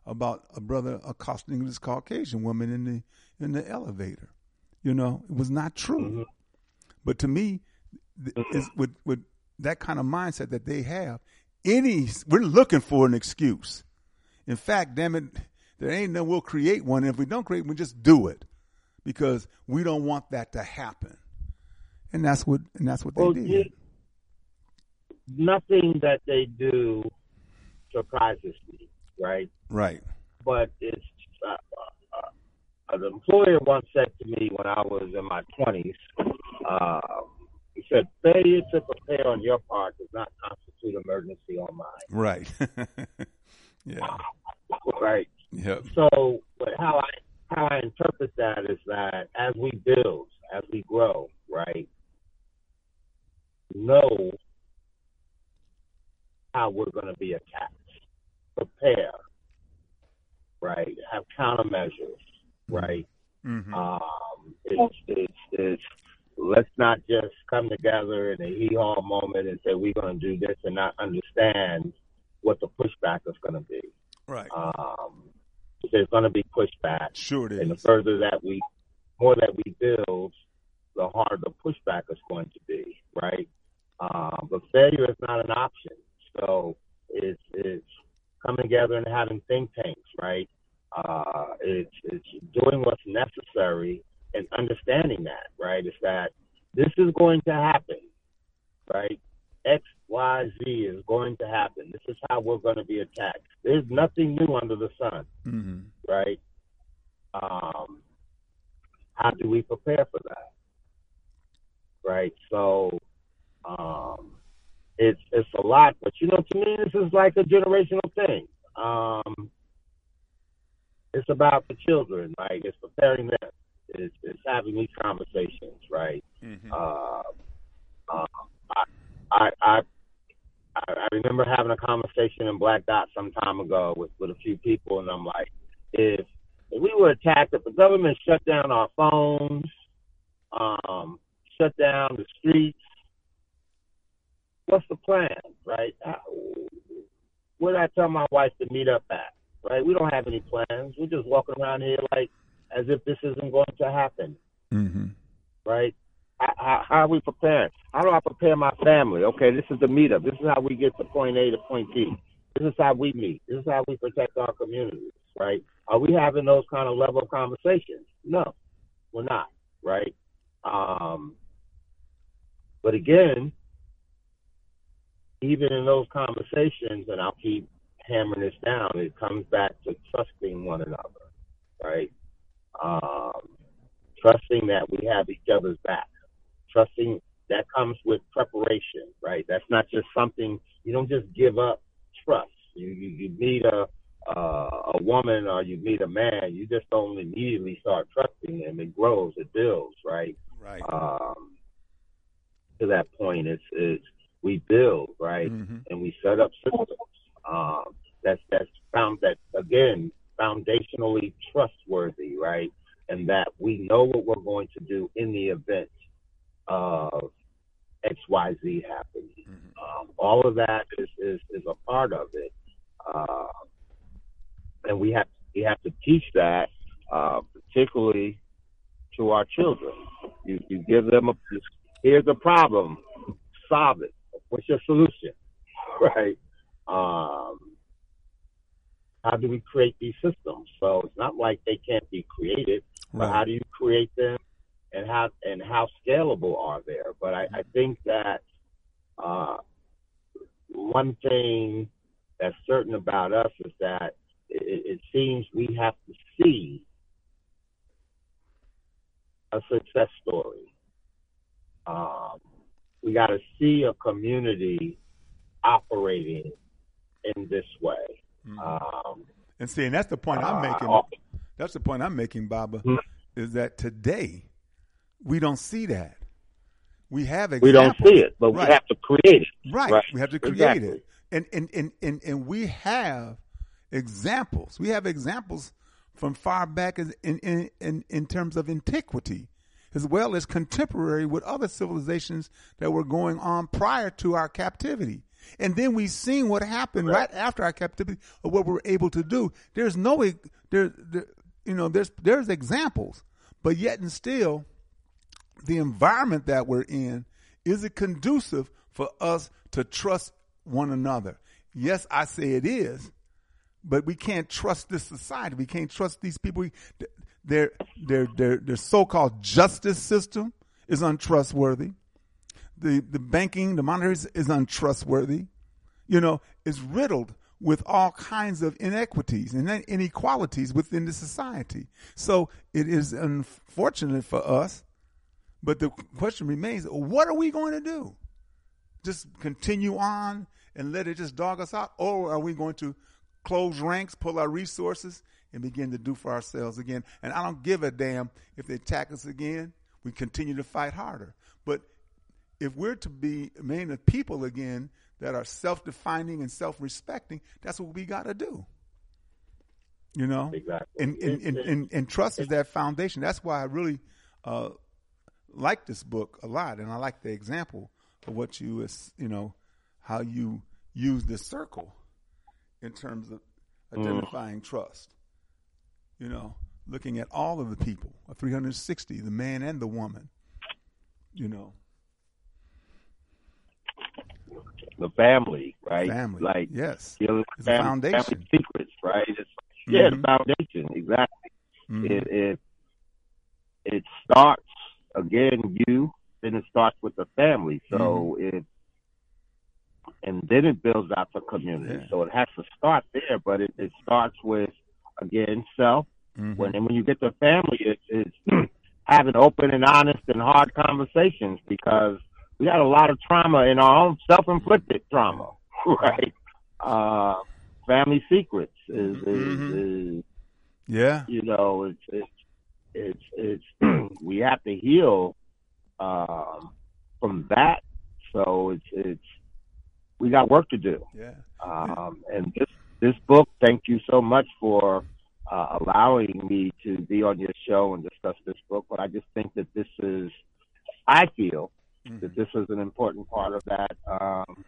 about a brother accosting this Caucasian woman in the in the elevator. You know, it was not true. Mm-hmm. But to me, is with with that kind of mindset that they have, any we're looking for an excuse. In fact, damn it, there ain't no we'll create one. And if we don't create one, just do it because we don't want that to happen. And that's what and that's what well, they did. You, nothing that they do surprises me, right? Right. But it's uh, uh, an employer once said to me when I was in my twenties, uh, he said, failure to prepare on your part does not constitute emergency on mine. Right. Yeah. Right. Yep. So, but how I how I interpret that is that as we build, as we grow, right, know how we're going to be attacked. Prepare, right? Have countermeasures, right? Mm-hmm. Um, it's, it's, it's, let's not just come together in a hee-haw moment and say we're going to do this and not understand what the pushback is going to be. Right. Um, there's going to be pushback. Sure it is. And the further that we, more that we build, the harder the pushback is going to be, right? Um, but failure is not an option. So it's, it's coming together and having think tanks, right? Uh, it's, it's doing what's necessary and understanding that, right? It's that this is going to happen, right? X, Y, Z is going to happen. This is how we're going to be attacked. There's nothing new under the sun, mm-hmm. right? Um, how do we prepare for that, right? So um, it's it's a lot, but you know, to me, this is like a generational thing. Um, it's about the children, right? It's preparing them. It's, it's having these conversations, right? Mm-hmm. Uh, uh, I, I, I I remember having a conversation in Black Dot some time ago with, with a few people, and I'm like, if, if we were attacked, if the government shut down our phones, um, shut down the streets, what's the plan, right? Where did I tell my wife to meet up at, right? We don't have any plans. We're just walking around here like as if this isn't going to happen, mm-hmm. right? How, how are we preparing? How do I prepare my family? Okay, this is the meetup. This is how we get to point A to point B. This is how we meet. This is how we protect our communities, right? Are we having those kind of level of conversations? No, we're not, right? Um, but again, even in those conversations, and I'll keep hammering this down, it comes back to trusting one another, right? Um, trusting that we have each other's back. Trusting that comes with preparation, right? That's not just something, you don't just give up trust. You you, you meet a uh, a woman or you meet a man, you just don't immediately start trusting them. It grows, it builds, right? Right. Um, to that point, it's, it's we build, right? Mm-hmm. And we set up systems. Um, that's, that's found that, again, foundationally trustworthy, right? And that we know what we're going to do in the event of X Y Z happening. Mm-hmm. Um, all of that is, is, is a part of it. Uh, and we have, we have to teach that, uh, particularly to our children. You, you give them a, here's the problem, solve it. What's your solution, right? Um, how do we create these systems? So it's not like they can't be created, but right. How do you create them? And how and how scalable are they? But I, I think that uh, one thing that's certain about us is that it, it seems we have to see a success story. Um, we got to see a community operating in this way. Mm-hmm. Um, and see, and that's the point I'm making. Uh, that's the point I'm making, Baba, mm-hmm. is that today we don't see that. We have examples. We don't see it, but right. we have to create it. Right. right. We have to create exactly. it. And, and, and, and, and we have examples. We have examples from far back in, in, in, in terms of antiquity, as well as contemporary with other civilizations that were going on prior to our captivity. And then we seen what happened right after our captivity of what we were able to do. There's no, there, there you know, there's there's examples, but yet and still, the environment that we're in, is it conducive for us to trust one another? Yes, I say it is, but we can't trust this society. We can't trust these people. Their their their their so-called justice system is untrustworthy. The the banking, the monetary is untrustworthy. You know, it's riddled with all kinds of inequities and inequalities within the society. So it is unfortunate for us, but the question remains, what are we going to do? Just continue on and let it just dog us out? Or are we going to close ranks, pull our resources, and begin to do for ourselves again? And I don't give a damn if they attack us again. We continue to fight harder. But if we're to be made of people again that are self-defining and self-respecting, that's what we got to do. You know? Exactly. And, and, and, and, and trust is that foundation. That's why I really uh, like this book a lot. And I like the example of what you, you know, how you use this circle in terms of identifying mm. trust. You know, looking at all of the people, three hundred sixty, the man and the woman, you know. The family, right? Family, like yes. Family, it's a foundation. Family secrets, right? It's, mm-hmm. Yeah, the foundation, exactly. Mm-hmm. It, it it starts, again, you, then it starts with the family. So mm-hmm. it, and then it builds out the community. Yeah. So it has to start there, but it, it starts with, again, self. Mm-hmm. When, and when you get to family, it, it's having open and honest and hard conversations, because we got a lot of trauma in our own self-inflicted trauma, right? Uh, family secrets is, is, mm-hmm. is yeah, you know, it's it's it's, it's we have to heal um, from that. So it's it's we got work to do. Yeah. Um, and this this book, thank you so much for uh, allowing me to be on your show and discuss this book. But I just think that this is, I feel. Mm-hmm. that this is an important part of that um,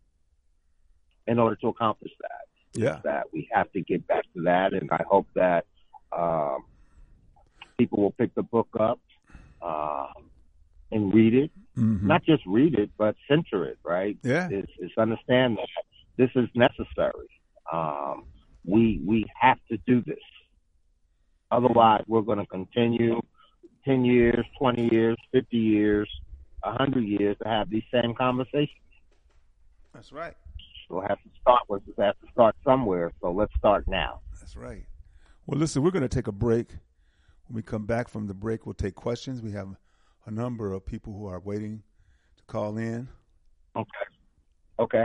in order to accomplish that. Yeah. That we have to get back to that, and I hope that um, people will pick the book up um, and read it. Mm-hmm. Not just read it, but censor it, right? Yeah. It's, it's understand that this is necessary. Um, we, we have to do this. Otherwise, we're going to continue ten years, twenty years, fifty years, a hundred years to have these same conversations. That's right. We'll have to start with we have to start somewhere. So let's start now. That's right. Well, listen, we're going to take a break. When we come back from the break, we'll take questions. We have a number of people who are waiting to call in. Okay. Okay.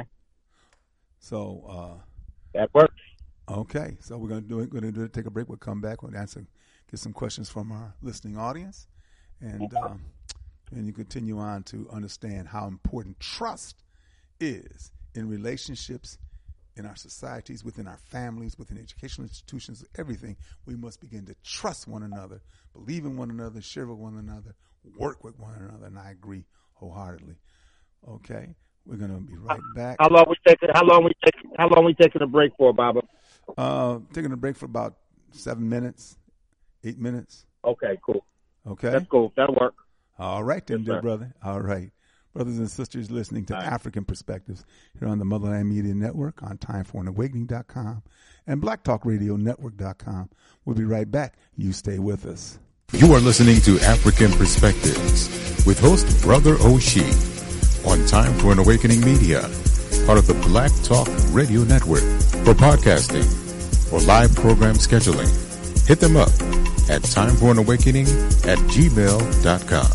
So uh, that works. Okay. So we're going to do it. We're going to do it. Take a break. We'll come back. We'll answer, get some questions from our listening audience, and. Okay. Um, And you continue on to understand how important trust is in relationships, in our societies, within our families, within educational institutions, everything. We must begin to trust one another, believe in one another, share with one another, work with one another. And I agree wholeheartedly. Okay, we're going to be right back. How long we taking? How long we taking? How long we taking a break for, Baba? Uh, taking a break for about seven minutes, eight minutes. Okay, cool. Okay, that's cool. That'll work. All right, then, yes, dear sir. brother. All right. Brothers and sisters listening to right. African Perspectives here on the Motherland Media Network on time for an awakening dot com and black talk radio network dot com. We'll be right back. You stay with us. You are listening to African Perspectives with host Brother Oshie on Time for an Awakening Media, part of the Black Talk Radio Network. For podcasting or live program scheduling, hit them up at time for an awakening at gmail dot com.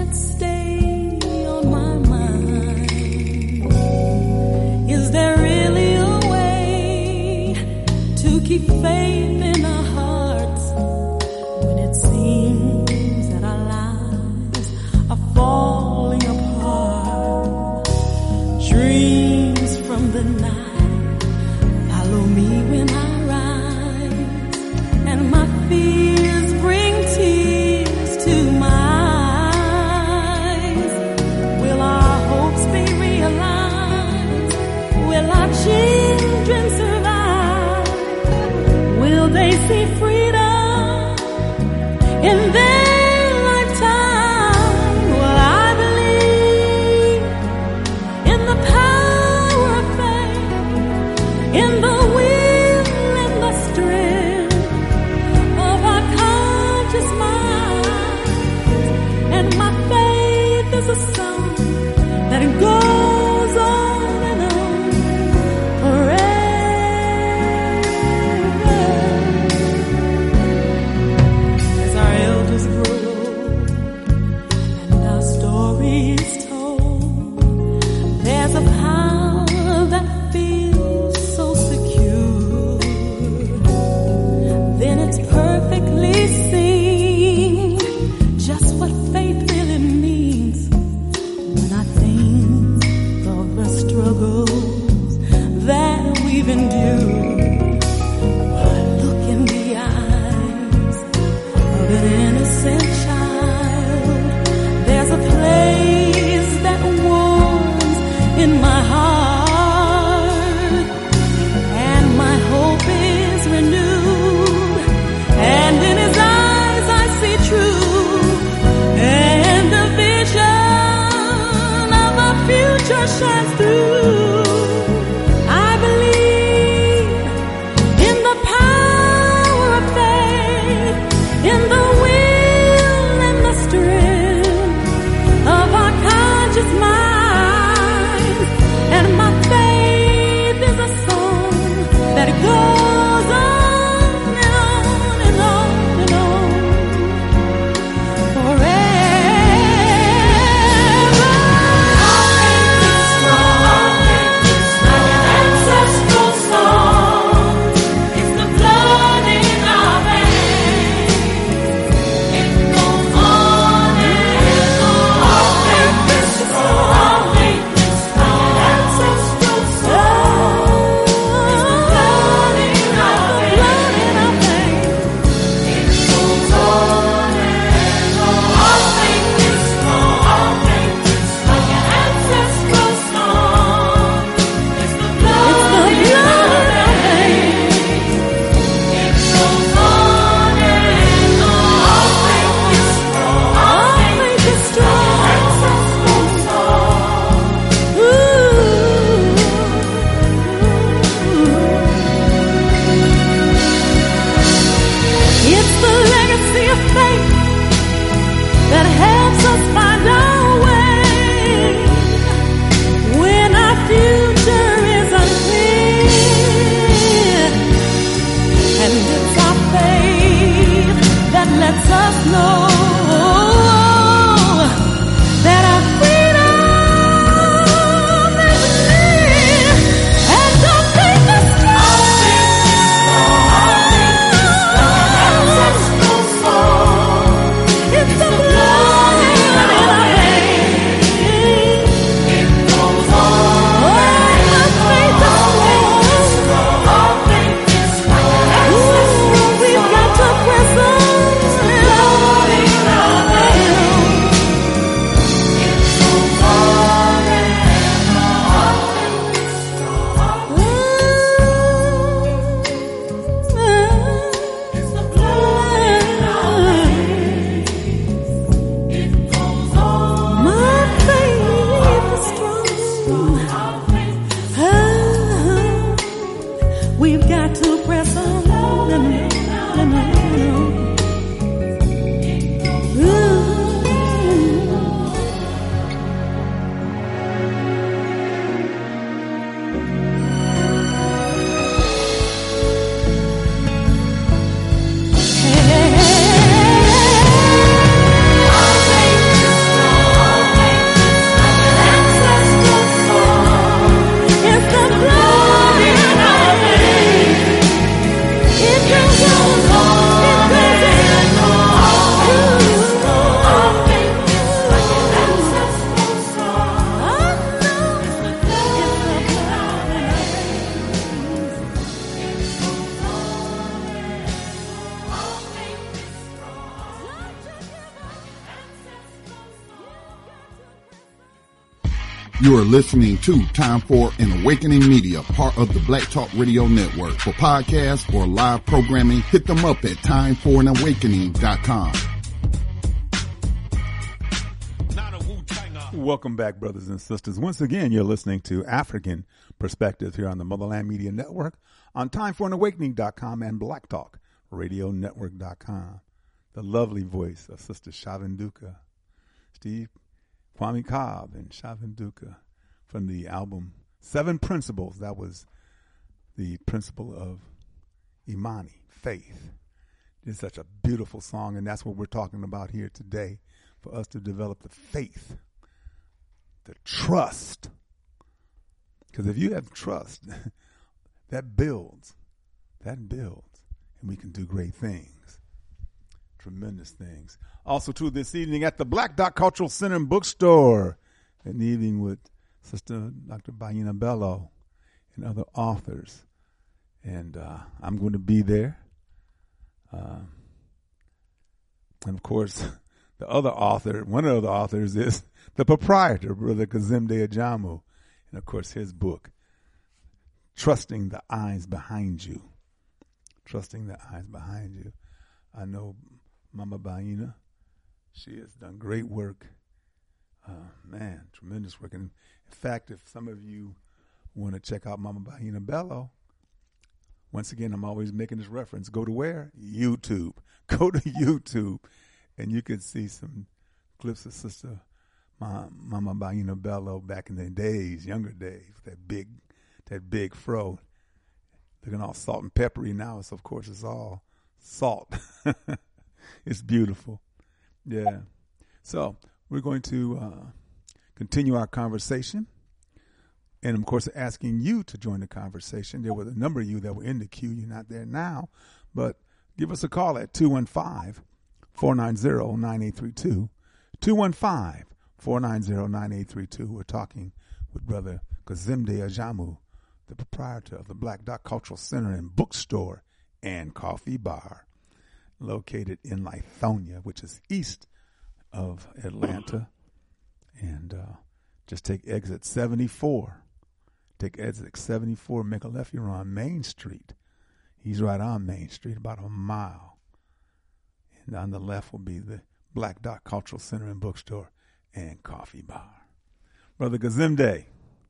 Is there really You are listening to Time for an Awakening Media, part of the Black Talk Radio Network. For podcasts or live programming, hit them up at time for an awakening dot com. Welcome back, brothers and sisters. Once again, you're listening to African Perspectives here on the Motherland Media Network, on time for an awakening dot com and Black Talk Radio Network dot com. The lovely voice of Sister Shavinduka, Steve Kwame Cobb and Shavinduka, from the album Seven Principles. That was the principle of Imani, faith. It's such a beautiful song, and that's what we're talking about here today, for us to develop the faith, the trust. Because if you have trust, that builds, that builds, and we can do great things, tremendous things. Also, too, this evening at the Black Dot Cultural Center and Bookstore, an evening with Sister Doctor Baina Bello and other authors. And uh, I'm going to be there. Uh, and, of course, the other author, one of the authors is the proprietor, Brother Kazemde Ajamu. And, of course, his book, Trusting the Eyes Behind You. Trusting the Eyes Behind You. I know Mama Baina. She has done great work, uh, man, tremendous work. And in fact, if some of you want to check out Mama Bahina Bello, once again, I'm always making this reference. Go to where? YouTube. Go to YouTube, and you can see some clips of Sister Mama Bahina Bello back in the days, younger days, that big, that big fro, looking all salt and peppery. Now it's, of course, it's all salt. It's beautiful. Yeah. So we're going to uh, continue our conversation. And, of course, asking you to join the conversation. There were a number of you that were in the queue. You're not there now. But give us a call at two one five, four nine zero, nine eight three two. two one five, four nine zero, nine eight three two. We're talking with Brother Kazemde Ajamu, the proprietor of the Black Dot Cultural Center and Bookstore and Coffee Bar, located in Lithonia, which is east of Atlanta. And uh, just take exit seventy-four. Take exit seventy-four, make a left, you're on Main Street. He's right on Main Street, about a mile. And on the left will be the Black Dot Cultural Center and Bookstore and Coffee Bar. Brother Kazemde.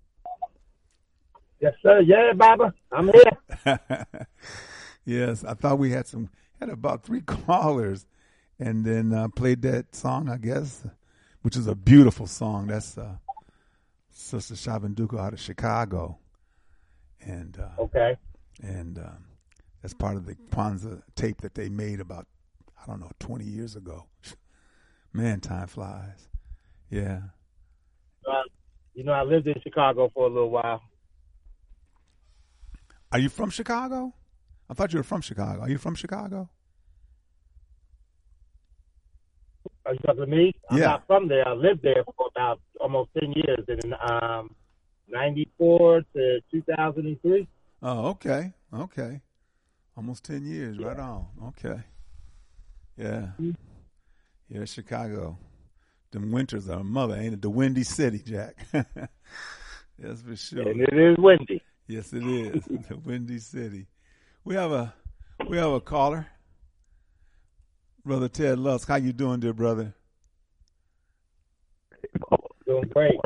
Yes, sir. Yeah, Baba. I'm here. Yes, I thought we had some, had about three callers, and then uh, played that song, I guess, which is a beautiful song. That's uh, Sister Shabanduka out of Chicago. And uh, okay. And um, that's part of the Kwanzaa tape that they made about, I don't know, twenty years ago. Man, time flies. Yeah. Uh, you know, I lived in Chicago for a little while. Are you from Chicago? I thought you were from Chicago. Are you from Chicago? Are you talking to me? I'm yeah. not from there. I lived there for about almost ten years, in um, ninety-four to two thousand three. Oh, okay. Okay. Almost ten years. Yeah. Right on. Okay. Yeah. Mm-hmm. Yeah, Chicago. Them winters are a mother, ain't it? The Windy City, Jack. That's for sure. And it is windy. Yes, it is. The Windy City. We have a we have a caller. Brother Ted Lusk, how you doing, dear brother? Doing great.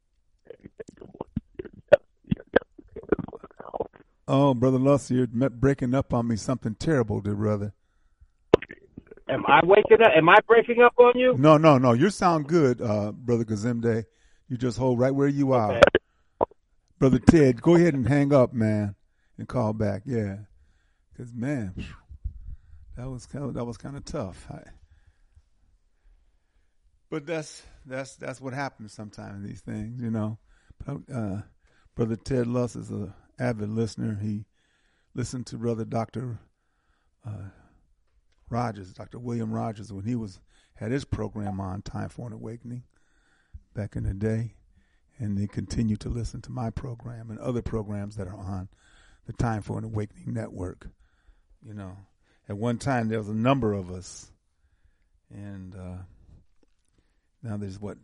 Oh, Brother Lusk, you're breaking up on me something terrible, dear brother. Am I waking up? Am I breaking up on you? No, no, no. You sound good, uh, Brother Kazemde. You just hold right where you are. Okay. Brother Ted, go ahead and hang up, man, and call back. Yeah. Because, man, that was kind of, that was kind of tough. I, but that's that's that's what happens sometimes in these things, you know. But, uh, Brother Ted Lusk is an avid listener. He listened to Brother Doctor Uh, Rogers, Doctor William Rogers, when he was had his program on Time for an Awakening back in the day, and they continue to listen to my program and other programs that are on the Time for an Awakening network. You know, at one time there was a number of us, and uh, now there's what,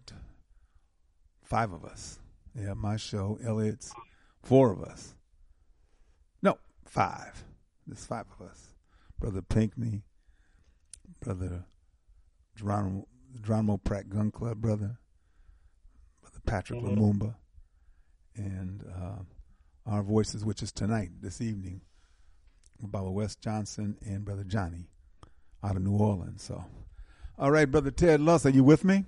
five of us. Yeah, my show, Elliot's, four of us. No, five. There's five of us. Brother Pinkney, Brother Geronimo, Geronimo Pratt Gun Club, brother, Brother Patrick mm-hmm. Lumumba, and uh, our voices, which is tonight, this evening, Baba West Johnson and Brother Johnny out of New Orleans. So, all right, Brother Ted Lusk, are you with me?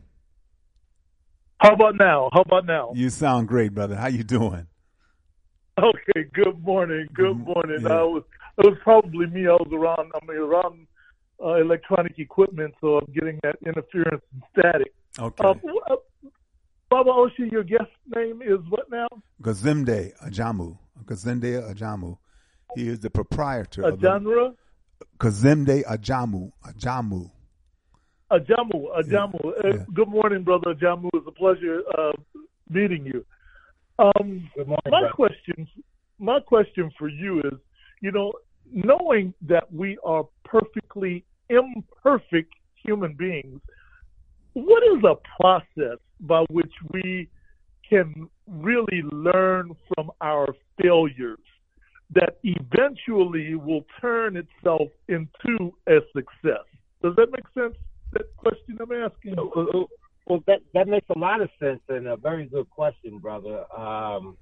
How about now? How about now? You sound great, brother. How you doing? Okay, good morning. Good morning. Yeah. I was, it was probably me. I was around, I mean, around uh, electronic equipment, so I'm getting that interference and static. Okay. Uh, uh, Baba Oshi, your guest name is what now? Kazemde Ajamu. Kazemde Ajamu. He is the proprietor a of genre? the Kazemde Ajamu. Ajamu. Ajamu. Ajamu. Yeah. Uh, Yeah. Good morning, Brother Ajamu. It's a pleasure uh, meeting you. Um, Good morning, my brother. question, my question for you is, you know, knowing that we are perfectly imperfect human beings, what is a process by which we can really learn from our failures that eventually will turn itself into a success? Does that make sense, that question I'm asking? Well, that that makes a lot of sense and a very good question, brother. Um,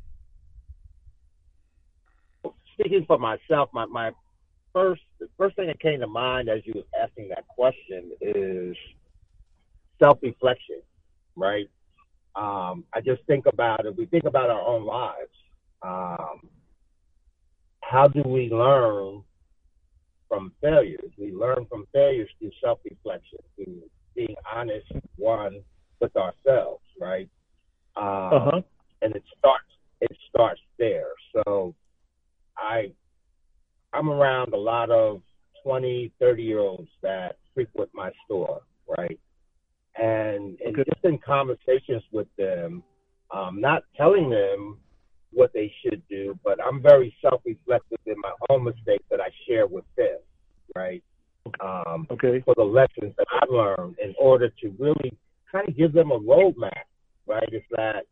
speaking for myself, my, my first the first thing that came to mind as you were asking that question is self-reflection, right? Um, I just think about if we think about our own lives, um, how do we learn from failures? We learn from failures through self-reflection, through being honest, one, with ourselves, right? Um, uh-huh. And it starts it starts there. So I I'm around a lot of twenty, thirty year olds that frequent my store, right? And, and okay. just in conversations with them, um, not telling them what they should do, but I'm very self-reflective in my own mistakes that I share with them, right? Um, okay. For the lessons that I learned in order to really kind of give them a roadmap, right? It's that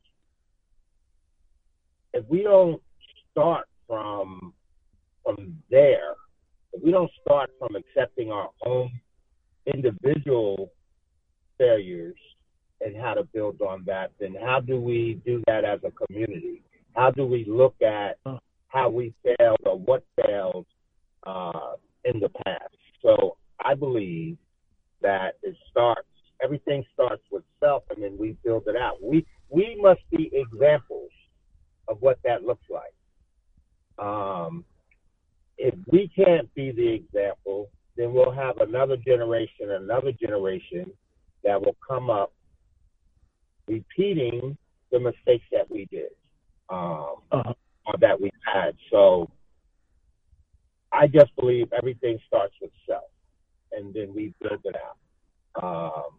if we don't start from from there, if we don't start from accepting our own individual failures and how to build on that, then how do we do that as a community? How do we look at how we failed or what failed uh, in the past? So I believe that it starts, everything starts with self, and then we build it out. We we must be examples of what that looks like. Um, if we can't be the example, then we'll have another generation, another generation that will come up repeating the mistakes that we did, um, uh-huh. or that we had. So I just believe everything starts with self, and then we build it out. Um,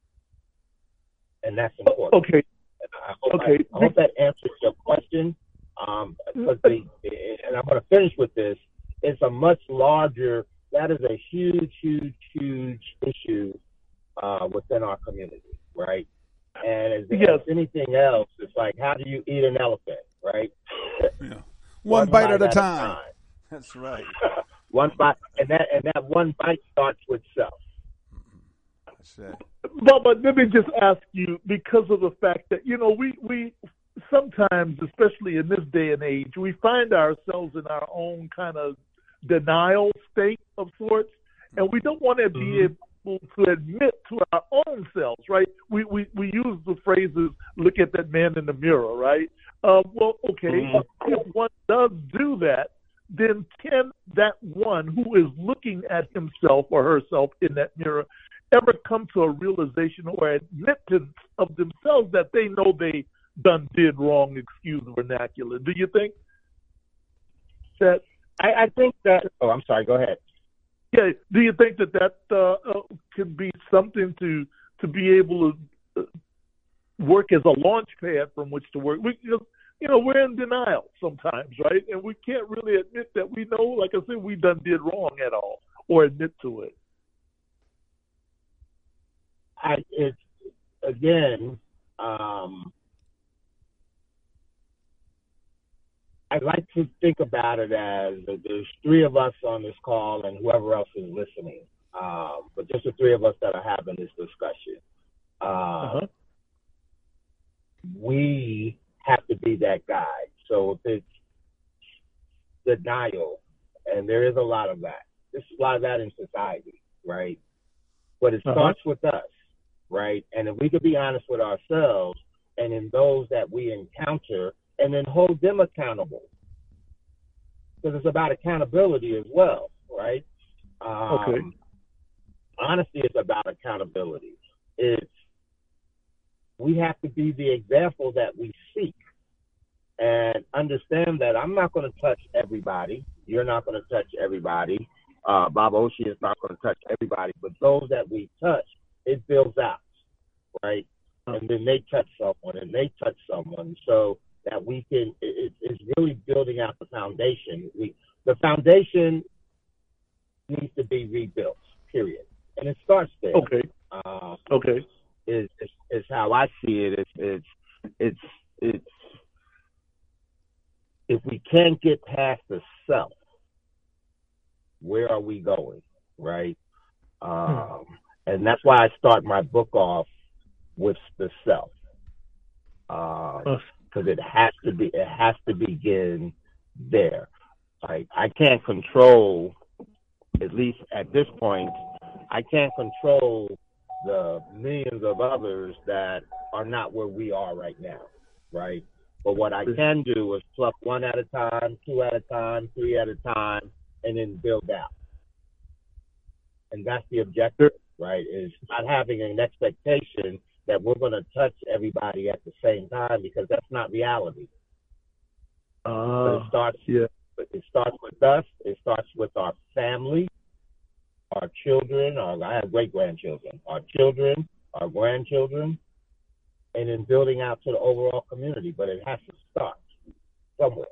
and that's important. Okay. And I hope, okay. I, I hope that answers your question. Um, because they, and I'm going to finish with this. It's a much larger, that is a huge, huge, huge issue uh, within our community, right? And as, yes. as anything else, it's like, how do you eat an elephant, right? Yeah. One, one bite, bite at a time. time. That's right. one bite, and that and that one bite starts with self. That's it. But, but let me just ask you, because of the fact that, you know, we, we sometimes, especially in this day and age, we find ourselves in our own kind of denial state of sorts, and we don't want to be mm-hmm. able to admit to our own selves, right? We we, we use the phrases, look at that man in the mirror, right? Uh, well, okay, mm-hmm. if one does do that, then can that one who is looking at himself or herself in that mirror ever come to a realization or admittance of themselves that they know they done did wrong, excuse the vernacular? Do you think that? I, I think that. Oh, I'm sorry. Go ahead. Yeah. Do you think that that uh, uh, could be something to to be able to uh, work as a launch pad from which to work? We, you know, we're in denial sometimes, right? And we can't really admit that we know, like I said, we done did wrong at all, or admit to it. I, it's again, um, I like to think about it as there's three of us on this call and whoever else is listening, um, but just the three of us that are having this discussion. Uh, uh-huh. We have to be that guide. So if it's denial, and there is a lot of that, there's a lot of that in society, right? But it uh-huh. starts with us. Right? And if we could be honest with ourselves and in those that we encounter, and then hold them accountable. Because it's about accountability as well, right? Um, okay. Honesty is about accountability. It's, we have to be the example that we seek and understand that I'm not going to touch everybody. You're not going to touch everybody. Uh, Bob Oshie is not going to touch everybody, but those that we touch, it builds out, right? And then they touch someone, and they touch someone, so that we can. It, it's really building out the foundation. We, the foundation needs to be rebuilt. Period, and it starts there. Okay. Uh, okay. Is, is is how I see it. It's it's it's it's if we can't get past the self, where are we going, right? Um, hmm. And that's why I start my book off with the self, because uh, it has to be. It has to begin there. Like I can't control, at least at this point, I can't control the millions of others that are not where we are right now, right? But what I can do is pluck one at a time, two at a time, three at a time, and then build out. And that's the objective, right? Is not having an expectation that we're going to touch everybody at the same time, because that's not reality. Uh, but it starts, yeah. It starts with us. It starts with our family, our children. Our, I have great grandchildren. Our children, our grandchildren. And then building out to the overall community, but it has to start somewhere.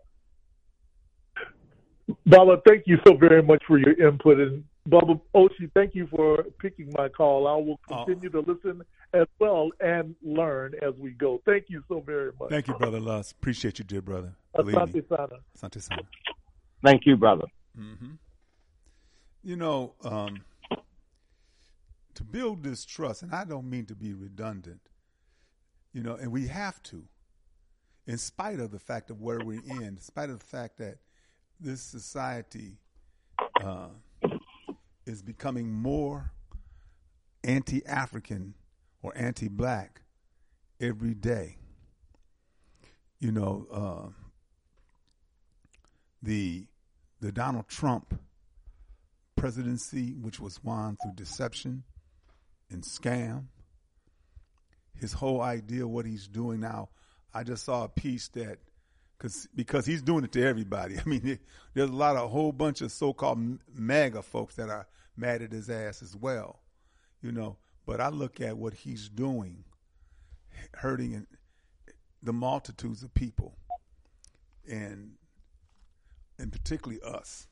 Baba, thank you so very much for your input. And Baba Oshie, thank you for picking my call. I will continue oh. to listen as well and learn as we go. Thank you so very much. Thank you, Brother Luss. Appreciate you, dear brother. Asante Sana. Asante Sana. Thank you, brother. Mm-hmm. You know, um, to build this trust, and I don't mean to be redundant, you know, and we have to, in spite of the fact of where we're in, in spite of the fact that this society uh, is becoming more anti-African or anti-black every day. You know, uh, the the Donald Trump presidency, which was won through deception and scam, his whole idea, what he's doing now. I just saw a piece that, cause, because he's doing it to everybody. I mean, it, there's a lot of, a whole bunch of so-called MAGA folks that are mad at his ass as well, you know. But I look at what he's doing, hurting the multitudes of people, and and particularly us.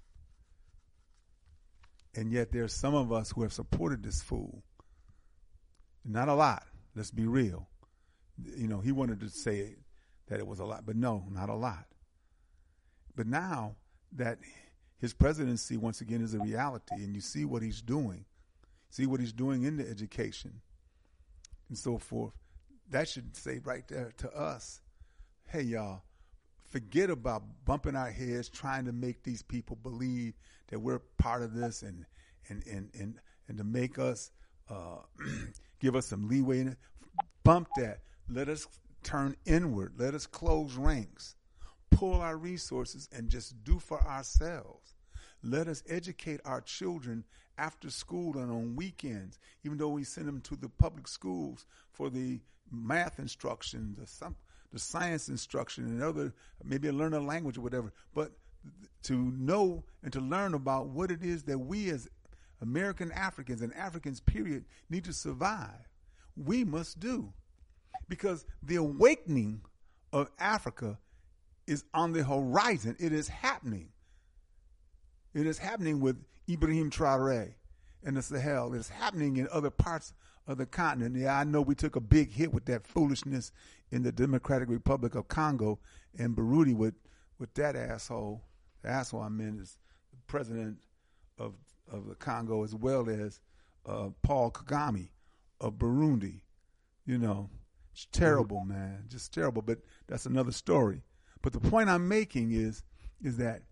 And yet there's some of us who have supported this fool. Not a lot. Let's be real. You know, he wanted to say that it was a lot, but no, not a lot. But now that his presidency, once again, is a reality, and you see what he's doing, see what he's doing in the education and so forth, that should say right there to us, hey, y'all, forget about bumping our heads trying to make these people believe that we're part of this and and, and, and, and to make us uh, give us some leeway in it. Bump that. Let us turn inward. Let us close ranks. Pull our resources and just do for ourselves. Let us educate our children after school and on weekends, even though we send them to the public schools for the math instruction, the, some, the science instruction, and other, maybe learn a language or whatever. But to know and to learn about what it is that we as American Africans and Africans, period, need to survive, we must do. Because the awakening of Africa is on the horizon. It is happening. It is happening with Ibrahim Traoré and the Sahel. It is happening in other parts of the continent. Yeah, I know we took a big hit with that foolishness in the Democratic Republic of Congo and Burundi with, with that asshole. The asshole I mean is the president of of the Congo, as well as uh, Paul Kagame of Burundi. You know, it's terrible, man, just terrible. But that's another story. But the point I'm making is, is that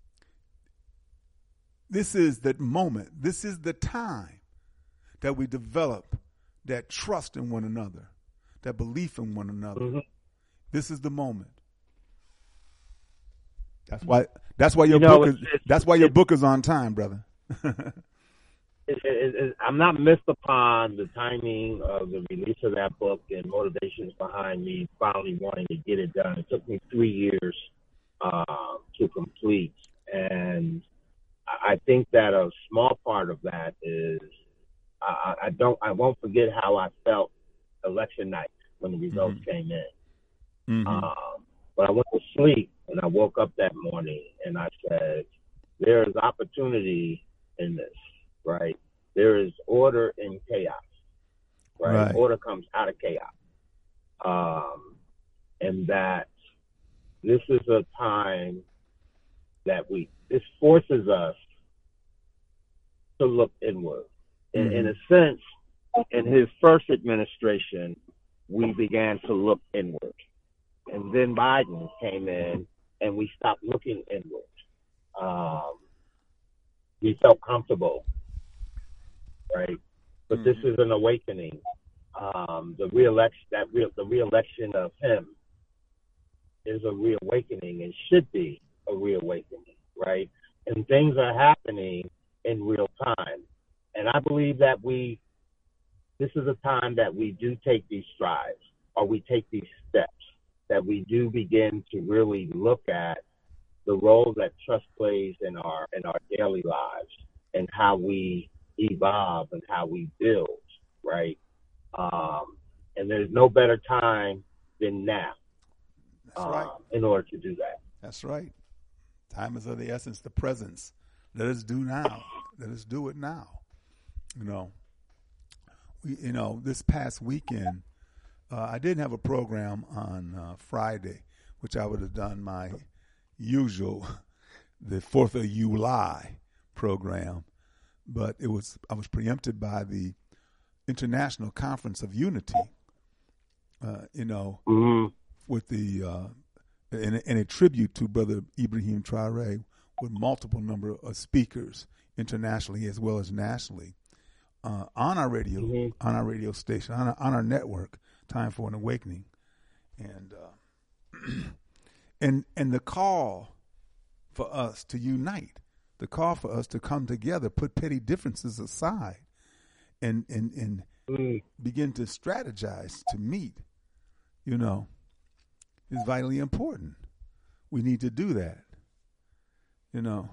this is the moment, this is the time that we develop that trust in one another, that belief in one another. Mm-hmm. This is the moment. That's why. That's why your you know, book is. It's, it's, that's why your book is on time, brother. it, it, it, I'm not missed upon the timing of the release of that book and motivations behind me finally wanting to get it done. It took me three years uh, to complete, and I think that a small part of that is I, I don't. I won't forget how I felt election night when the results mm-hmm. came in. Mm-hmm. Um, but I went to sleep and I woke up that morning and I said, "There is opportunity in this, right? There is order in chaos, right? right. Order comes out of chaos, um, and that this is a time that we this forces us to look inward." In, mm-hmm. in a sense, in his first administration, we began to look inward. And then Biden came in, and we stopped looking inward. Um, we felt comfortable, right? But mm-hmm. this is an awakening. Um, the reelection, that real, the reelection of him is a reawakening and should be a reawakening, right? And things are happening in real time. And I believe that we, this is a time that we do take these strides, or we take these steps, that we do begin to really look at the role that trust plays in our in our daily lives, and how we evolve and how we build, right? Um, and there's no better time than now. That's um, right. In order to do that. That's right. Time is of the essence, the presence. Let us do now. Let us do it now. You know, we, you know, this past weekend, uh, I didn't have a program on uh, Friday, which I would have done my usual, the Fourth of July program, but it was I was preempted by the International Conference of Unity. Uh, you know, mm-hmm. with the uh, and, and a tribute to Brother Ibrahim Traoré, with multiple number of speakers internationally as well as nationally uh, on our radio, mm-hmm. on our radio station, on our, on our network, Time for an Awakening, and uh, and and the call for us to unite, the call for us to come together, put petty differences aside, and and and mm. begin to strategize to meet, you know, is vitally important. We need to do that. You know,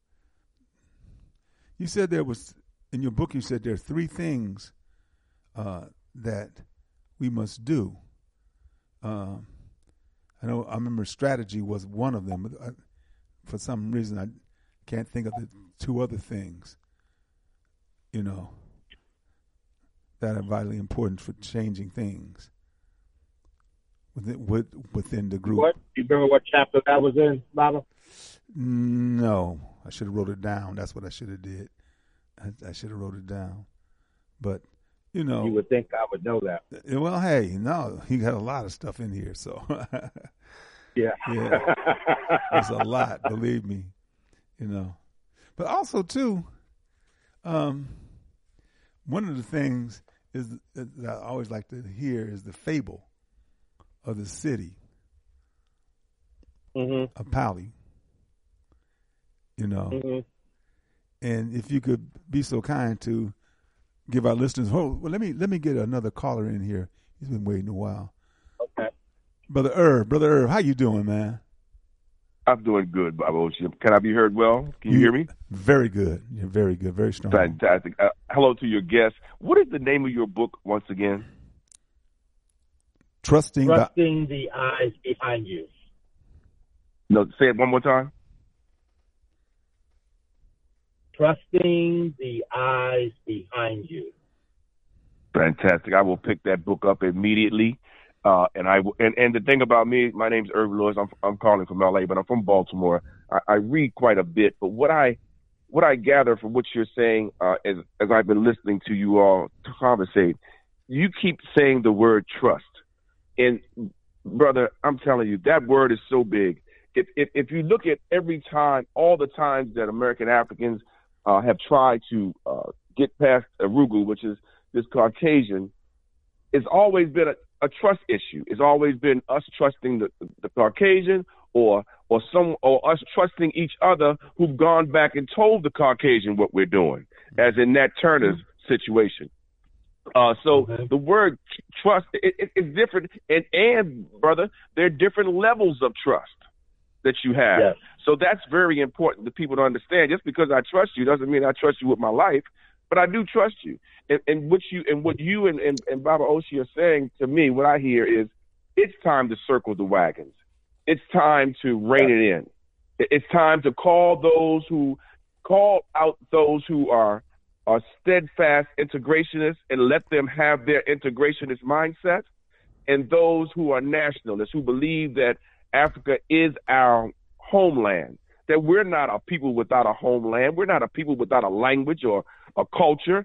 you said there was, in your book, you said there are three things uh, that we must do. Um, I know, I remember strategy was one of them, but I, for some reason I can't think of the two other things, you know, that are vitally important for changing things within, with, within the group. What? You remember what chapter that was in, Baba? No, I should have wrote it down. That's what I should have did. I, I should have wrote it down. But, you know. You would think I would know that. Well, hey, no, he got a lot of stuff in here, so. yeah. Yeah. There's a lot, believe me, you know. But also, too, um, one of the things is that I always like to hear is the fable of the city mm-hmm. of Pali. You know, mm-hmm. and if you could be so kind to give our listeners, oh, well, let me let me get another caller in here. He's been waiting a while. Okay, Brother Irv, Brother Irv, how you doing, man? I'm doing good, Baba Oshie. Can I be heard well? Can you, you hear me? Very good. You're very good. Very strong. Fantastic. Uh, hello to your guests. What is the name of your book once again? Trusting, Trusting the, the eyes behind you. No, say it one more time. Trusting the eyes behind you. Fantastic. I will pick that book up immediately. Uh, and I and, and the thing about me, my name's Irv Lewis. I'm I'm calling from L A, but I'm from Baltimore. I, I read quite a bit, but what I what I gather from what you're saying, uh, as as I've been listening to you all to conversate, you keep saying the word trust. And brother, I'm telling you, that word is so big. If if, if you look at every time, all the times that American Africans Uh, have tried to uh, get past Arugu, which is this Caucasian, it's always been a, a trust issue. It's always been us trusting the, the Caucasian or or some or us trusting each other who've gone back and told the Caucasian what we're doing, as in Nat Turner's situation. Uh, so mm-hmm. the word trust it, it, it's different, and and brother, there are different levels of trust that you have. Yes. So that's very important to people to understand. Just because I trust you doesn't mean I trust you with my life, but I do trust you. And, and what you and what you and, and, and Baba Oshie are saying to me, what I hear is, it's time to circle the wagons. It's time to rein it in. It's time to call those who call out those who are are steadfast integrationists and let them have their integrationist mindset, and those who are nationalists who believe that Africa is our homeland, that we're not a people without a homeland. We're not a people without a language or a culture.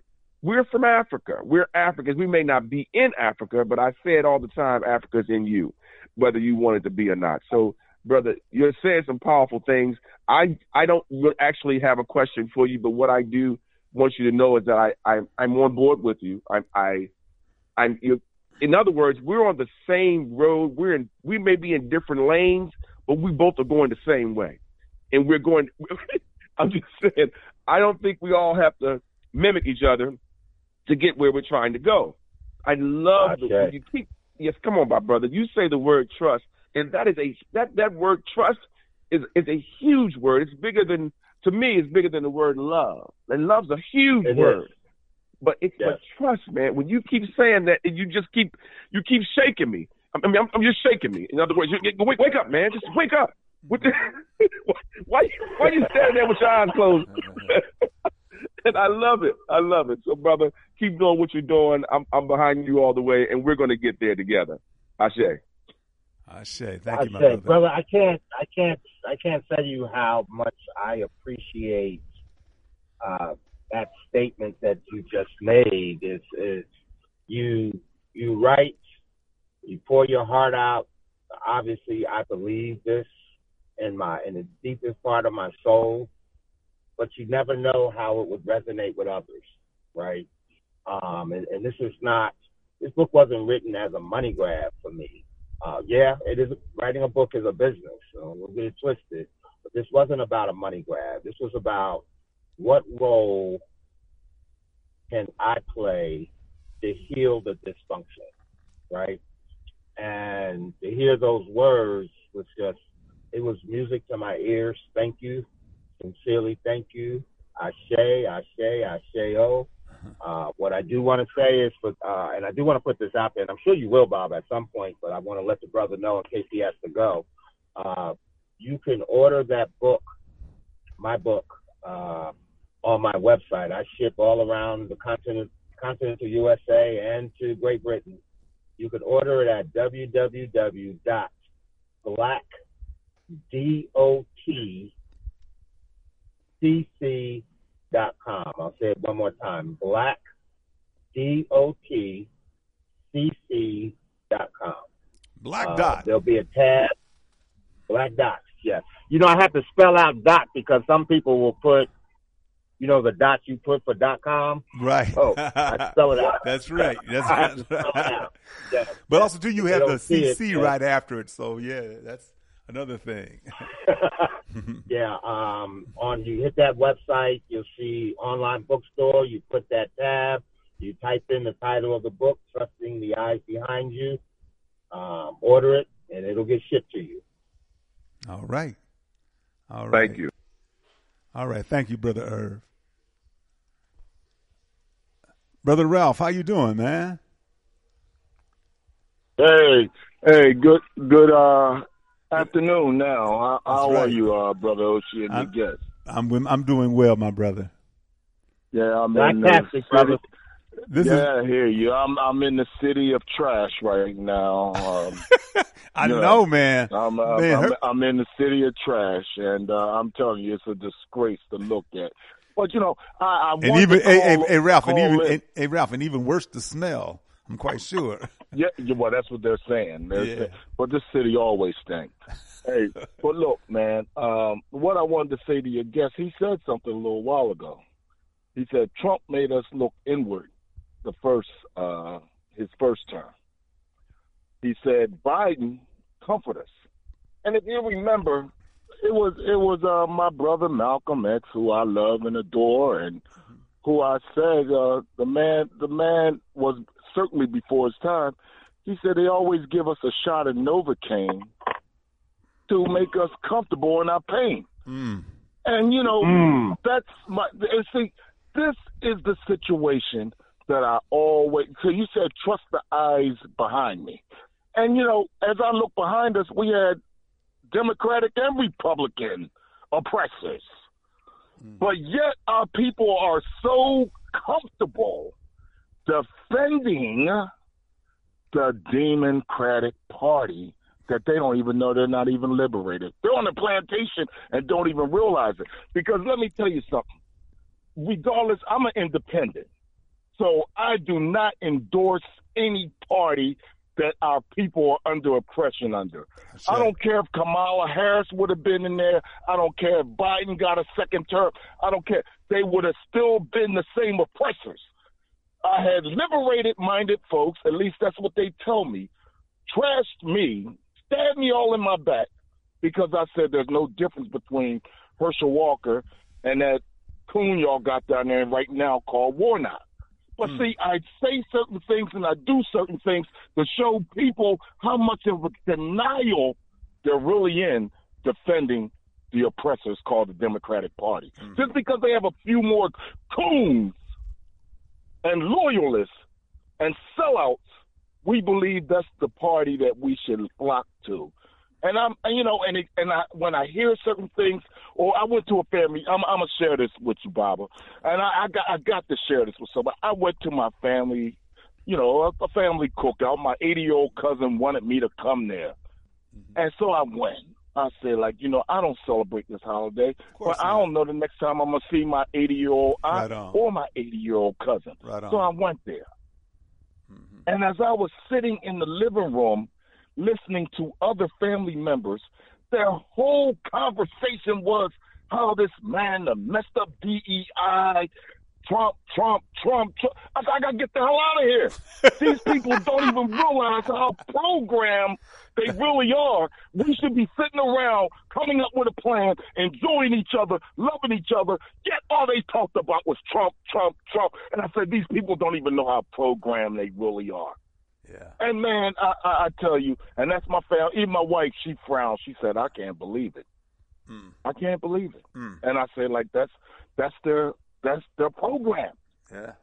we're from Africa. We're Africans. We may not be in Africa, but I say it all the time, Africa's in you, whether you want it to be or not. So, brother, you're saying some powerful things. I I don't actually have a question for you, but what I do want you to know is that I, I I'm on board with you. I I I'm you. In other words, we're on the same road. We're in. We may be in different lanes, but we both are going the same way, and we're going. I'm just saying. I don't think we all have to mimic each other to get where we're trying to go. I love okay. the when you keep. Yes, come on, my brother. You say the word trust, and that is a that that word trust is is a huge word. It's bigger than to me. It's bigger than the word love. And love's a huge it word. Is. But it's yes. but trust, man. When you keep saying that, and you just keep you keep shaking me. I mean, I'm, I'm just shaking me. In other words, you, you, wake, wake up, man. Just wake up. What the, why why you standing there with your eyes closed? And I love it. I love it. So, brother, keep doing what you're doing. I'm I'm behind you all the way, and we're going to get there together. Ashe. Ashe. Thank Ashe. you, my brother. Brother, I can't, I can't, I can't tell you how much I appreciate uh, that statement that you just made. Is is you you write, you pour your heart out. Obviously, I believe this in my in the deepest part of my soul. But you never know how it would resonate with others, right? Um, and, and this is not, this book wasn't written as a money grab for me. Uh, yeah, it is. Writing a book is a business, so we'll get it twisted. But this wasn't about a money grab. This was about what role can I play to heal the dysfunction, right? And to hear those words was just, it was music to my ears. Thank you. Sincerely, thank you. Ashe, Ashe, Ashe-o. Uh, what I do want to say is, for, uh, and I do want to put this out there, and I'm sure you will, Bob, at some point, but I want to let the brother know in case he has to go. Uh, you can order that book, my book, uh, on my website. I ship all around the continent, continental U S A and to Great Britain. You can order it at w w w dot black dot c c dot com. I'll say it one more time. black dot c c dot com. Black uh, Dot. There'll be a tab. Black Dots, yes. You know, I have to spell out dot because some people will put, you know, the dots you put for dot com. Right. Oh, I spell it out. That's right. That's I have to right. spell it out. Yeah. But also, too, you They have don't the see C C it, right after it. So, yeah, that's another thing. Yeah, um, on you hit that website, you'll see online bookstore. You put that tab, you type in the title of the book, Trusting the Eyes Behind You. Um, order it, and it'll get shipped to you. All right. All right. Thank you. All right. Thank you, Brother Irv. Brother Ralph, how you doing, man? Hey, hey, good, good, uh, afternoon now. How, how right. are you, uh, Brother Oshie and I'm, your guest? I'm I'm doing well, my brother. Yeah, I'm in the Fantastic, brother. city. This yeah, is, I hear you. I'm I'm in the city of trash right now. Um, I you know, man. I'm, I'm, man I'm, her- I'm in the city of trash, and uh, I'm telling you, it's a disgrace to look at. But you know, I, I and want even to hey, call, hey, hey Ralph, and call even in. and, hey Ralph, and even worse, the smell. I'm quite sure. Yeah, yeah, well, that's what they're saying. They're Yeah. saying but this city always stinks. Hey, but look, man, um, what I wanted to say to your guest, he said something a little while ago. He said Trump made us look inward the first, uh, his first term. He said Biden comfort us. And if you remember, it was it was uh, my brother Malcolm X, who I love and adore, and who I said uh, the man the man was certainly before his time. He said they always give us a shot of Novocaine to make us comfortable in our pain. Mm. And, you know, Mm. that's my, and see, this is the situation that I always, so you said trust the eyes behind me. And, you know, as I look behind us, we had Democratic and Republican oppressors. Mm. But yet our people are so comfortable defending the Democratic Party that they don't even know they're not even liberated. They're on the plantation and don't even realize it. Because let me tell you something. Regardless, I'm an independent. So I do not endorse any party that our people are under oppression under. I don't care if Kamala Harris would have been in there. I don't care if Biden got a second term. I don't care. They would have still been the same oppressors. I had liberated-minded folks, at least that's what they tell me, trashed me, stabbed me all in my back because I said there's no difference between Herschel Walker and that coon y'all got down there right now called Warnock. But mm. see, I say certain things and I do certain things to show people how much of a denial they're really in defending the oppressors called the Democratic Party. Mm. Just because they have a few more coons and loyalists and sellouts, we believe that's the party that we should flock to. And I'm, you know, and it, and I, when I hear certain things, or I went to a family, I'm, I'm gonna share this with you, Baba, and I, I got, I got to share this with somebody. I went to my family, you know, a, a family cookout. My eighty-year-old cousin wanted me to come there, mm-hmm. and so I went. I said, like, you know, I don't celebrate this holiday, but I don't know the next time I'm gonna see my eighty-year-old aunt right or my eighty-year-old cousin. Right so I went there, mm-hmm. and as I was sitting in the living room, listening to other family members, their whole conversation was how this man, the messed up D E I, Trump, Trump, Trump, Trump. I said, I got to get the hell out of here. These people don't even realize how programmed they really are. We should be sitting around, coming up with a plan, enjoying each other, loving each other. Yet all they talked about was Trump, Trump, Trump. And I said, these people don't even know how programmed they really are. Yeah. And, man, I, I, I tell you, and that's my family. Even my wife, she frowned. She said, I can't believe it. Mm. I can't believe it. Mm. And I said, like, that's that's their that's their program. Yeah.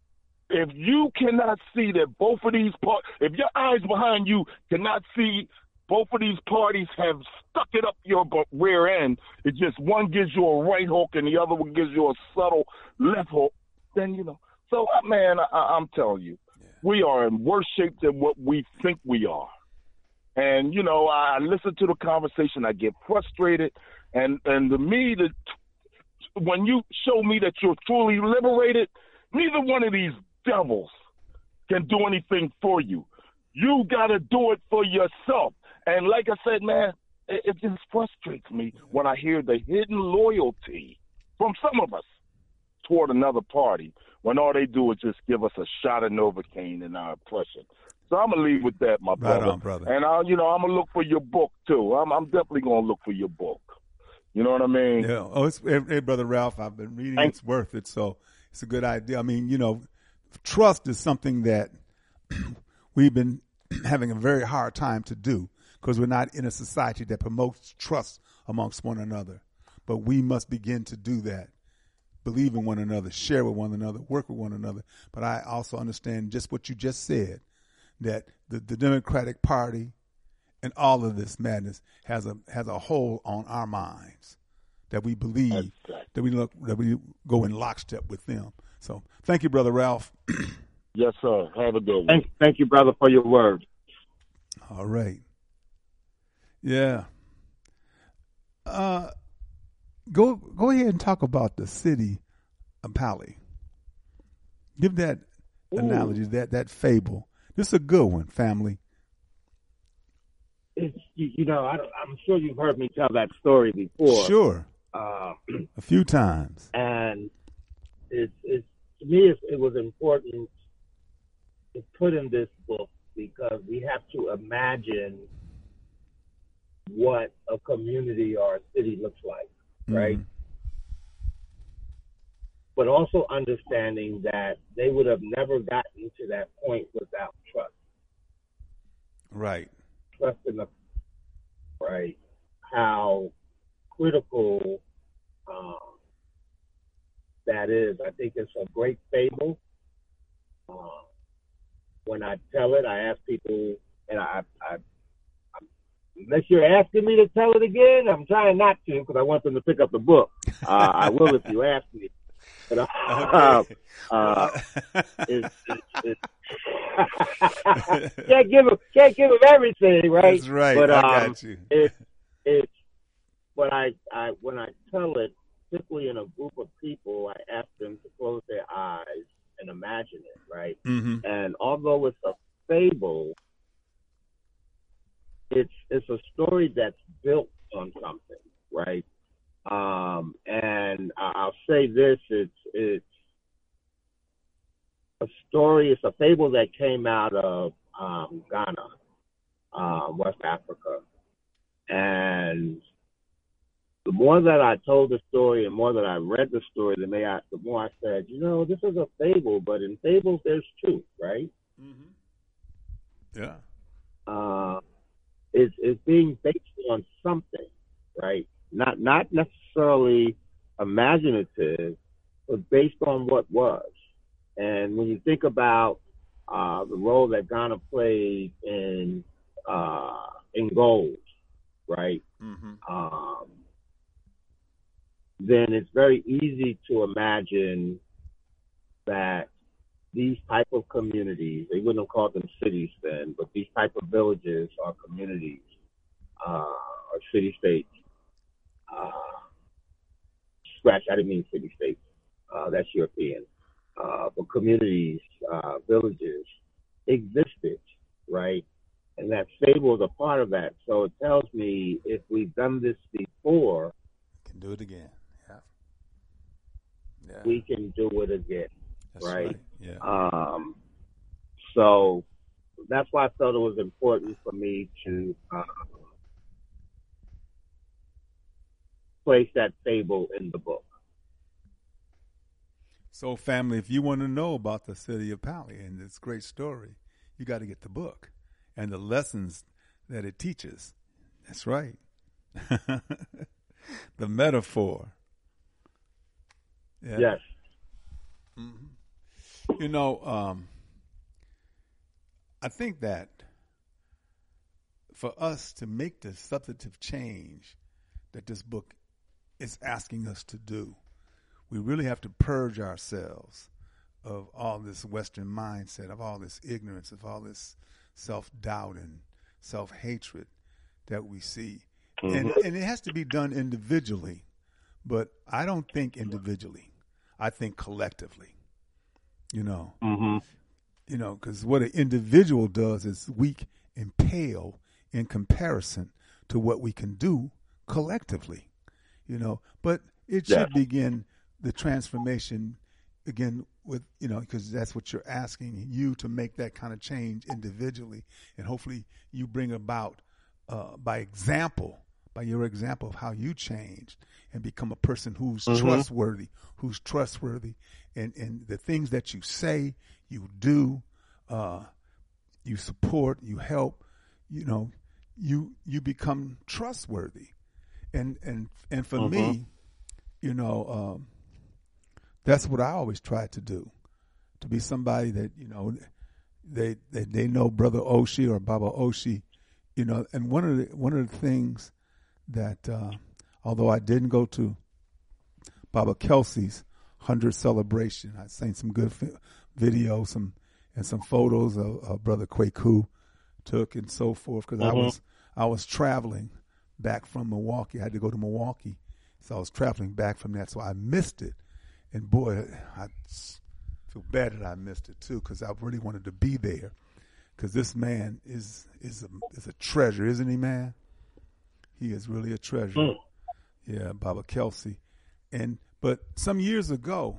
If you cannot see that both of these parties, if your eyes behind you cannot see both of these parties have stuck it up your rear end, it just one gives you a right hook and the other one gives you a subtle left hook, then, you know. So, man, I, I'm telling you, we are in worse shape than what we think we are. And, you know, I listen to the conversation. I get frustrated. And, and to me, the, when you show me that you're truly liberated, neither one of these devils can do anything for you. You got to do it for yourself. And like I said, man, it, it just frustrates me when I hear the hidden loyalty from some of us toward another party, when all they do is just give us a shot of Novocaine in our oppression. So I'm going to leave with that, my brother. Right on, brother. And, I'll, you know, I'm going to look for your book, too. I'm, I'm definitely going to look for your book. You know what I mean? Yeah. Oh, it's, hey, hey, Brother Ralph, I've been reading it. It's worth it. So it's a good idea. I mean, you know, trust is something that we've been having a very hard time to do because we're not in a society that promotes trust amongst one another. But we must begin to do that. Believe in one another, share with one another, work with one another. But I also understand just what you just said, that the, the Democratic Party and all of this madness has a has a hold on our minds, that we believe, exactly. that we look that we go in lockstep with them. So thank you, Brother Ralph. Yes, sir. Have a good one. Thank, thank you, brother, for your word. All right. Yeah. Uh. Go go ahead and talk about the city of Pali. Give that Ooh. analogy, that that fable. This is a good one, family. It's, you, you know, I, I'm sure you've heard me tell that story before. Sure, uh, a few times. And it's, it's to me, it's, it was important to put in this book because we have to imagine what a community or a city looks like. Right. Mm-hmm. But also understanding that they would have never gotten to that point without trust. Right. Trust in the right. How critical um, that is. I think it's a great fable. Uh, when I tell it, I ask people, and I, I unless you're asking me to tell it again, I'm trying not to because I want them to pick up the book. Uh, I will if you ask me. But, uh, okay. uh, it's, it's, it's can't give them, can't give them everything, right? That's right. But, um, I got you. It's, it's, but I, I, when I tell it, particularly in a group of people, I ask them to close their eyes and imagine it, right? Mm-hmm. And although it's a fable, it's it's a story that's built on something, right? Um, and I'll say this: it's it's a story. It's a fable that came out of um, Ghana, uh, West Africa, and the more that I told the story and more that I read the story, the more I, the more I said, you know, this is a fable, but in fables there's truth, right? Mm-hmm. Yeah. Uh, it's it's being based on something, right? Not not necessarily imaginative, but based on what was. And when you think about uh, the role that Ghana played in uh, in gold, right? Mm-hmm. Um, then it's very easy to imagine that these type of communities, they wouldn't have called them cities then, but these type of villages or communities uh, or city-states, uh, scratch, I didn't mean city-states, uh, that's European, uh, but communities, uh, villages existed, right? And that fable is a part of that. So it tells me if we've done this before, we can do it again. Yeah. Yeah. We can do it again. That's right? right. Yeah. Um, so that's why I felt it was important for me to uh, place that fable in the book. So, family, if you want to know about the city of Pali and this great story, you got to get the book and the lessons that it teaches. That's right. The metaphor. Yeah. Yes. Mm-hmm. You know, um, I think that for us to make the substantive change that this book is asking us to do, we really have to purge ourselves of all this Western mindset, of all this ignorance, of all this self-doubt and self-hatred that we see. Mm-hmm. And, and it has to be done individually, but I don't think individually. I think collectively, you know, mm-hmm. you know, because what an individual does is weak and pale in comparison to what we can do collectively, you know, but it should yeah. begin the transformation again with, you know, because that's what you're asking you to make that kind of change individually. And hopefully you bring about uh, by example, by your example of how you changed and become a person who's mm-hmm. trustworthy, who's trustworthy, and, and the things that you say, you do, uh, you support, you help, you know, you you become trustworthy. And and, and for mm-hmm. me, you know, um, that's what I always try to do, to be somebody that, you know, they they, they know Brother Oshie or Baba Oshie, you know, and one of the, one of the things that, uh, although I didn't go to Baba Kelsey's hundredth celebration, I seen some good fi- videos, some and some photos of, of Brother Kwaku took and so forth, because mm-hmm. I was I was traveling back from Milwaukee. I had to go to Milwaukee, so I was traveling back from that, so I missed it. And boy, I feel bad that I missed it too, because I really wanted to be there, because this man is is a, is a treasure, isn't he, man? He is really a treasure. Mm. Yeah, Baba Kelsey. And but some years ago,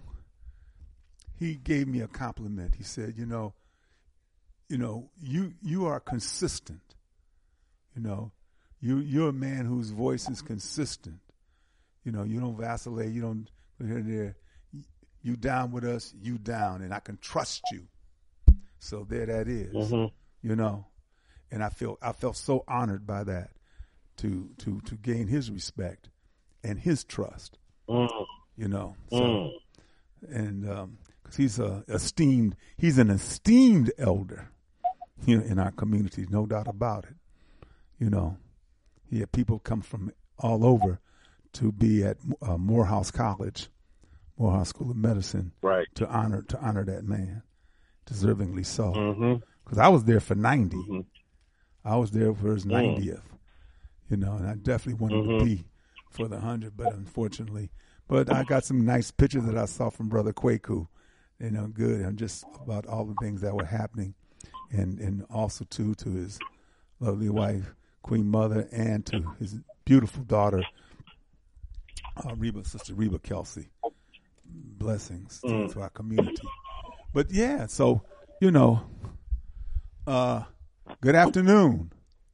he gave me a compliment. He said, you know, you know, you you are consistent. You know, you you're a man whose voice is consistent. You know, you don't vacillate. You don't here and there. You down with us, you down, and I can trust you. So there that is. Mm-hmm. You know, and I feel I felt so honored by that, to to to gain his respect and his trust. Mm. You know, so mm. and um, because he's a esteemed, he's an esteemed elder, you know, in our community, no doubt about it. You know, he had people come from all over to be at uh, Morehouse College, Morehouse School of Medicine, right, to honor to honor that man, deservingly so. Because mm-hmm. I was there for ninety, mm-hmm. I was there for his ninetieth. Mm. You know, and I definitely wanted mm-hmm. to be for the hundred, but unfortunately, but I got some nice pictures that I saw from Brother Kwaku, you know, good, and just about all the things that were happening, and, and also, too, to his lovely wife, Queen Mother, and to his beautiful daughter, uh, Reba, Sister Reba Kelsey. Blessings Mm. to, to our community. But, yeah, so, you know, uh, good afternoon.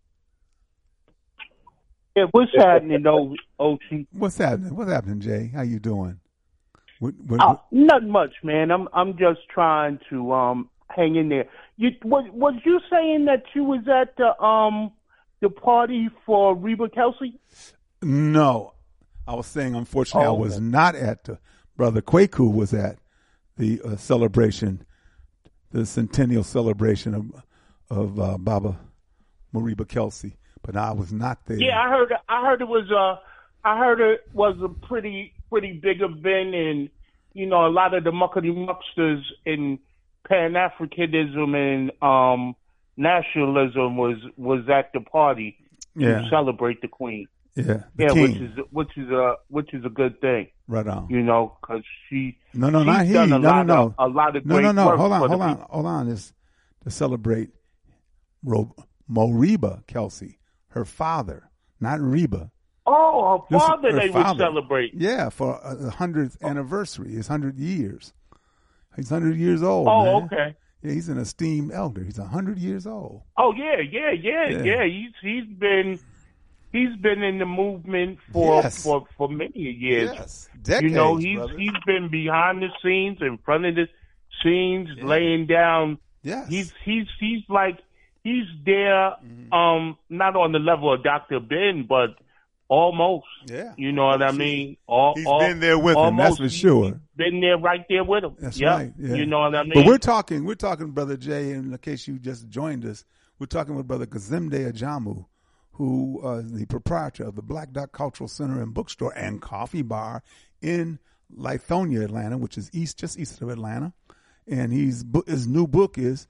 Yeah, what's happening, though, O T? What's happening? What's happening, Jay? How you doing? What, what, Oh, not much, man. I'm I'm just trying to um hang in there. You was was you saying that you was at the um the party for Reba Kelsey? No, I was saying, unfortunately, Oh, I was okay. not at the Brother Kwaku was at the uh, celebration, the centennial celebration of of uh, Baba Moriba Kelsey, but I was not there. Yeah, I heard. I heard it was a. I heard it was a pretty pretty big event, and you know, a lot of the muckety mucksters in Pan Africanism and um, nationalism was was at the party Yeah. to celebrate the Queen. Yeah, the Yeah, king. which is which is a which is a good thing. Right on. You know, because she No, no, she's not he. done No, a no, lot no. of a lot of No, great no, no. work Hold on, for the hold on, people. hold on. It's to celebrate Ro- Moriba Kelsey, her father, not Reba. Oh, her This is father her they would father. celebrate. Yeah, for a hundredth anniversary, his hundred years. He's hundred years old. Oh, man. okay. Yeah, he's an esteemed elder. He's a hundred years old. Oh yeah, yeah, yeah, Yeah. yeah. He's he's been he's been in the movement for Yes. for for many years. Yes, you know, decades, he's brother. he's been behind the scenes, in front of the scenes, laying down. Yes. He's he's he's like he's there, Mm-hmm. um, not on the level of Doctor Ben, but almost. Yeah. You know what I mean? All, He's all- been there with him, that's almost. for sure. He's been there, right there with him. That's Yep. right. Yeah. You know what I mean? But we're talking, we're talking, Brother Jay, in case you just joined us, we're talking with Brother Kazemde Ajamu, who uh, is the proprietor of the Black Dot Cultural Center and Bookstore and Coffee Bar in Lithonia, Atlanta, which is east, just east of Atlanta. And he's his new book is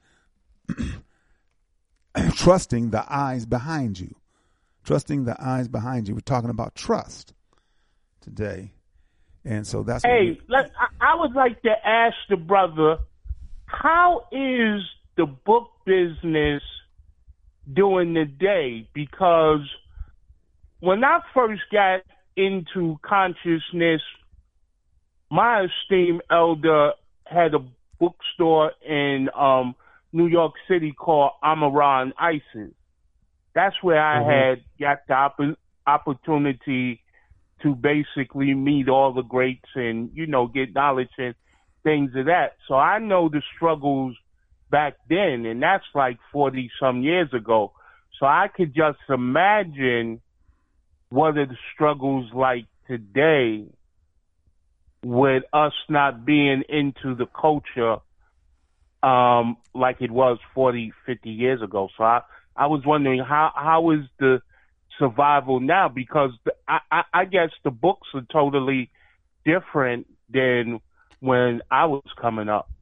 Trusting the Eyes Behind You. Trusting the Eyes Behind You. We're talking about trust today. And so that's what Hey, we- let, I, I would like to ask the brother, how is the book business doing today? Because when I first got into consciousness, my esteemed elder had a bookstore in um, New York City called Amaran Isis. That's where I Mhm. had got the opp- opportunity to basically meet all the greats and, you know, get knowledge and things of that. So I know the struggles back then, and that's like forty some years ago. So I could just imagine what are the struggles like today with us not being into the culture um, like it was forty, fifty years ago. So I, I was wondering how, how is the survival now? Because the, I, I, I guess the books are totally different than when I was coming up.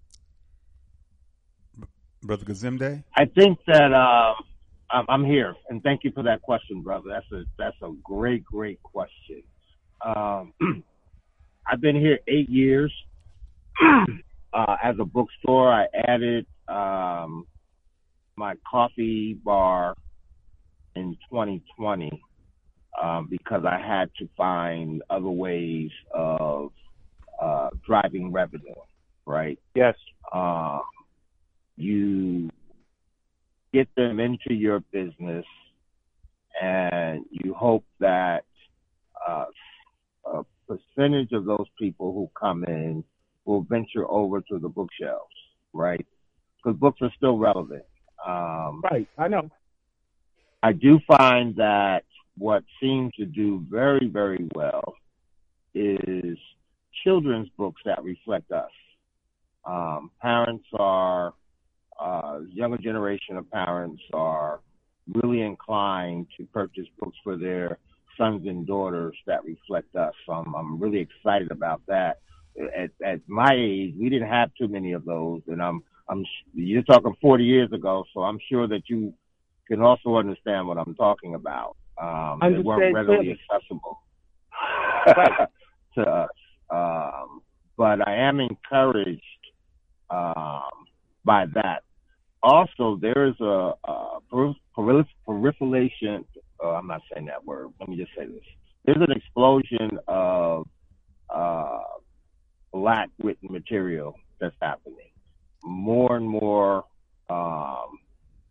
Brother Kazemde? I think that uh, I'm, I'm here, and thank you for that question, brother. That's a that's a great, great question. Um, I've been here eight years uh, as a bookstore. I added um, my coffee bar in twenty twenty um, because I had to find other ways of uh, driving revenue. Right? Yes. Uh, you get them into your business, and you hope that uh, a percentage of those people who come in will venture over to the bookshelves, right? Because books are still relevant. Um, right, I know. I do find that what seems to do very, very well is children's books that reflect us. Um, parents are Uh, younger generation of parents are really inclined to purchase books for their sons and daughters that reflect us. So I'm, I'm really excited about that. At, at my age, we didn't have too many of those, and I'm, I'm. You're talking forty years ago, so I'm sure that you can also understand what I'm talking about. Um, they weren't readily accessible to us, um, but I am encouraged um, by that. Also, there is a, a proliferation. Oh, I'm not saying that word. Let me just say this. There's an explosion of uh, black written material that's happening. More and more um,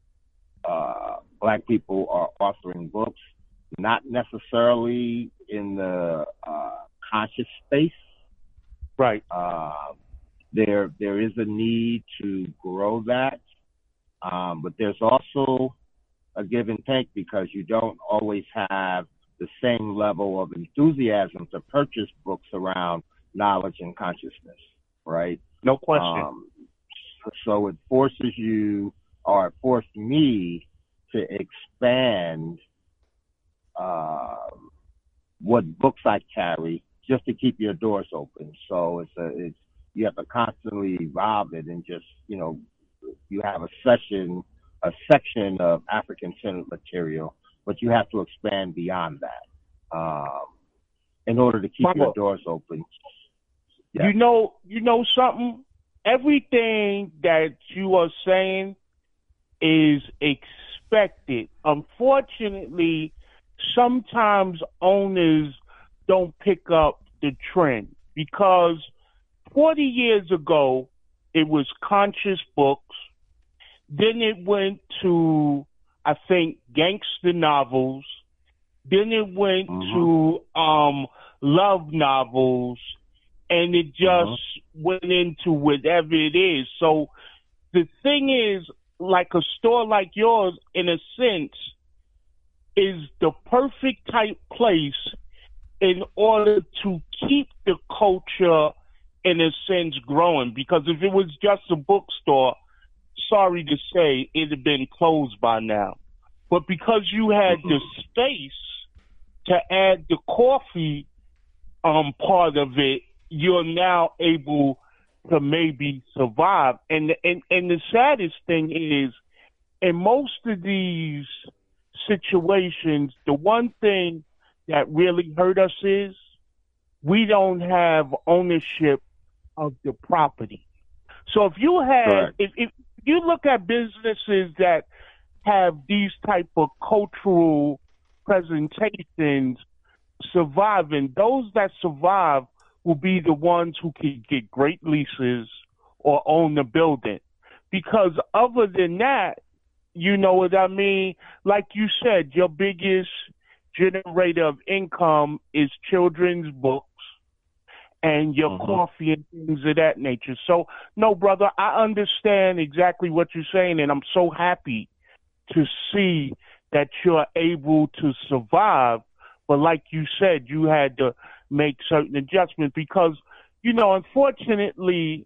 uh, black people are authoring books, not necessarily in the uh, conscious space. Right. Uh, there, there is a need to grow that, um, but there's also a give and take because you don't always have the same level of enthusiasm to purchase books around knowledge and consciousness, right? No question. Um, so it forces you, or it forced me to expand uh, what books I carry just to keep your doors open. So it's a, it's, you have to constantly evolve it and just, you know, you have a session, a section of African-centered material, but you have to expand beyond that um, in order to keep Mama, your doors open. Yeah. You know, you know something? Everything that you are saying is expected. Unfortunately, sometimes owners don't pick up the trend because forty years ago, it was conscious books. Then it went to, I think, gangster novels. Then it went mm-hmm. to um, love novels. And it just mm-hmm. went into whatever it is. So the thing is, like a store like yours, in a sense, is the perfect type place in order to keep the culture, in a sense, growing. Because if it was just a bookstore, sorry to say, it'd have been closed by now. But because you had mm-hmm. the space to add the coffee um, part of it, you're now able to maybe survive. And, and, and the saddest thing is, in most of these situations, the one thing that really hurt us is we don't have ownership of the property. So if you have, if, if you look at businesses that have these type of cultural presentations surviving, those that survive will be the ones who can get great leases or own the building. Because other than that, you know what I mean? Like you said, your biggest generator of income is children's books and your mm-hmm. coffee and things of that nature. So, no, brother, I understand exactly what you're saying, and I'm so happy to see that you're able to survive. But like you said, you had to make certain adjustments because, you know, unfortunately,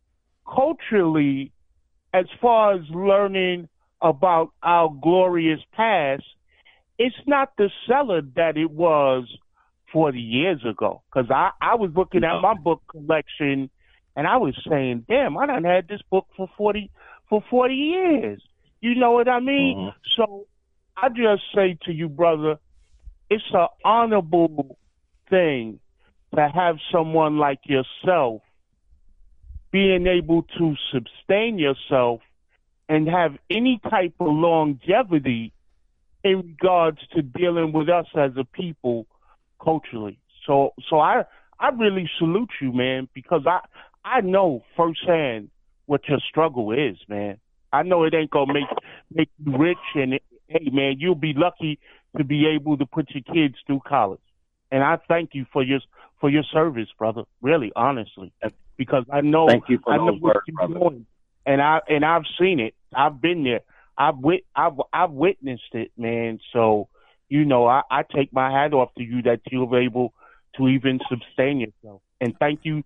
culturally, as far as learning about our glorious past, it's not the seller that it was forty years ago. Because I, I was looking at my book collection and I was saying, damn, I done had this book for forty for forty years. You know what I mean? Mm-hmm. So I just say to you, brother, it's an honorable thing to have someone like yourself being able to sustain yourself and have any type of longevity in regards to dealing with us as a people culturally. So so I I really salute you, man, because I, I know firsthand what your struggle is, man. I know it ain't gonna make make you rich, and it, hey, man, you'll be lucky to be able to put your kids through college. And I thank you for your for your service, brother. Really, honestly, because I know thank you for I know those what words, you're brother. doing, and I and I've seen it. I've been there. I've wit I've I've witnessed it, man. So you know, I, I take my hat off to you that you're able to even sustain yourself. And thank you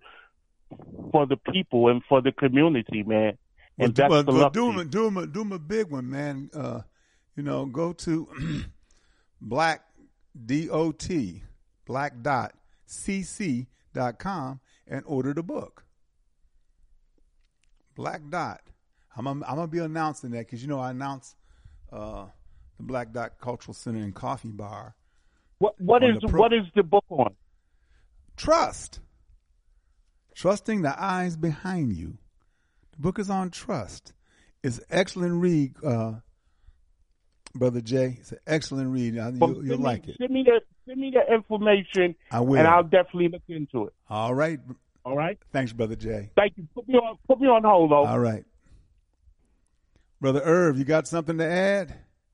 for the people and for the community, man. And well, best well, of well, luck. do, them, do, them, do them a big one, man. Uh, you know, go to Black Dot, Black Dot, C C dot com and order the book. Black Dot. I'm, I'm, I'm going to be announcing that because, you know, I announced uh, the Black Dot Cultural Center and Coffee Bar. What what is pro- what is the book on? Trust. Trusting the eyes behind you. book is on trust. It's an excellent read, uh, Brother Jay. It's an excellent read. I, Well, you'll, you'll send me- like it. Send me the send me the information, I will. and I'll definitely look into it. All right. All right. Thanks, Brother Jay. Thank you. Put me on put me on hold, though. All right. Brother Irv, you got something to add?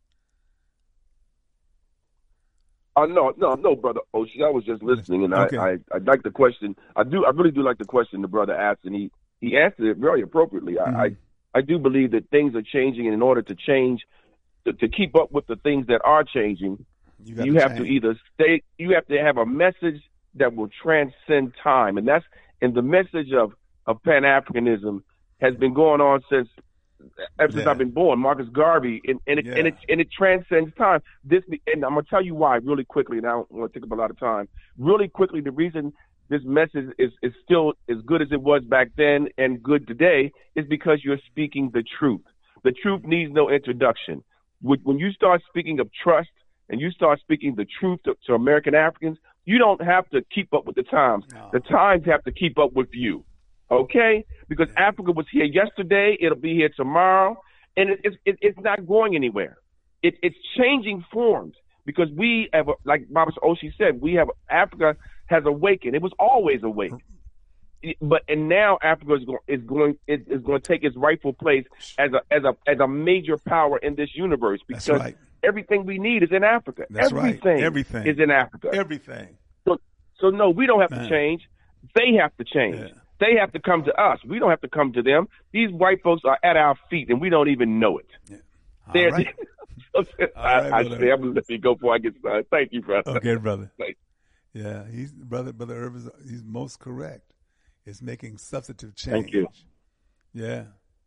Uh, no, no, no, brother Oshie. I was just listening, and Okay. I, I, I like the question. I do, I really do like the question the brother asked, and he, he answered it very appropriately. Mm-hmm. I, I, I do believe that things are changing, and in order to change, to, to keep up with the things that are changing, You, got you to have change. to either stay, you have to have a message that will transcend time, and that's, and the message of, of Pan-Africanism has been going on since. Ever since Yeah. I've been born, Marcus Garvey, and, and, it, Yeah. and, it, and it transcends time. This, and I'm gonna tell you why really quickly, and I don't want to take up a lot of time. Really quickly, the reason this message is, is still as good as it was back then and good today is because you're speaking the truth. The truth needs no introduction. When you start speaking of trust and you start speaking the truth to, to American Africans, you don't have to keep up with the times. No. The times have to keep up with you. Okay? Because Africa was here yesterday, it'll be here tomorrow, and it, it, it, it's not going anywhere. It, it's changing forms because we have, a, like Baba Oshie said, we have Africa has awakened. It was always awake, but and now Africa is going is going is, is going to take its rightful place as a as a as a major power in this universe because That's right. everything we need is in Africa. That's right. everything, Everything. is in Africa. Everything. So, so no, we don't have Man. to change. They have to change. Yeah. They have to come to us. We don't have to come to them. These white folks are at our feet, and we don't even know it. Yeah. All They're- right. I, right, I brother. say, I'm gonna let you go before I get started. Thank you, brother. Okay, brother. Thank Yeah, he's brother. Brother Irv is he's most correct. It's making substantive change. Thank you. Yeah.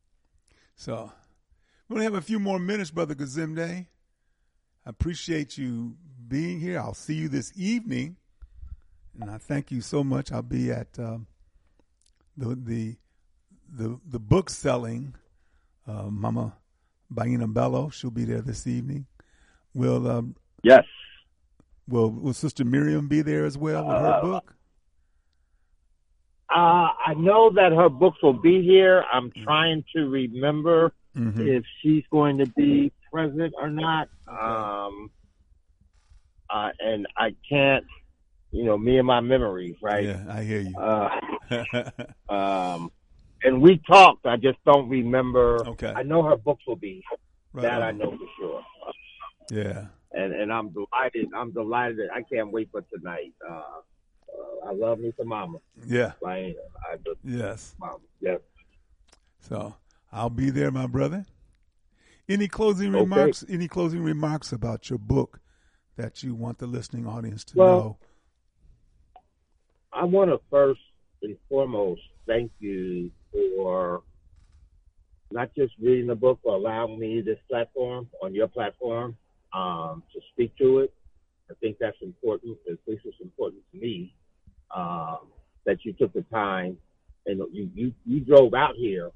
So we only have a few more minutes, Brother Gazimde. I appreciate you being here. I'll see you this evening, and I thank you so much. I'll be at um, the the the the book selling. Uh, Mama Baina Bello, she'll be there this evening. Will um, Yes. will will Sister Miriam be there as well with her Uh, book? Uh, I know that her books will be here. I'm trying to remember Mm-hmm. if she's going to be present or not. Um, uh, and I can't, you know, me and my memories, right? Yeah, I hear you. Uh, um, and we talked. I just don't remember. Okay. I know her books will be. Right that on. I know for sure. Yeah. And and I'm delighted. I'm delighted. I can't wait for tonight. Uh, uh, I love me some mama. Yeah. Like I just Yes. mama. Yes. So I'll be there, my brother. Any closing Okay. remarks? Any closing remarks about your book that you want the listening audience to Well, know? I want to first and foremost thank you for not just reading the book, but allowing me this platform on your platform um, to speak to it. I think that's important. At least it's important to me um, that you took the time and you, you, you drove out here,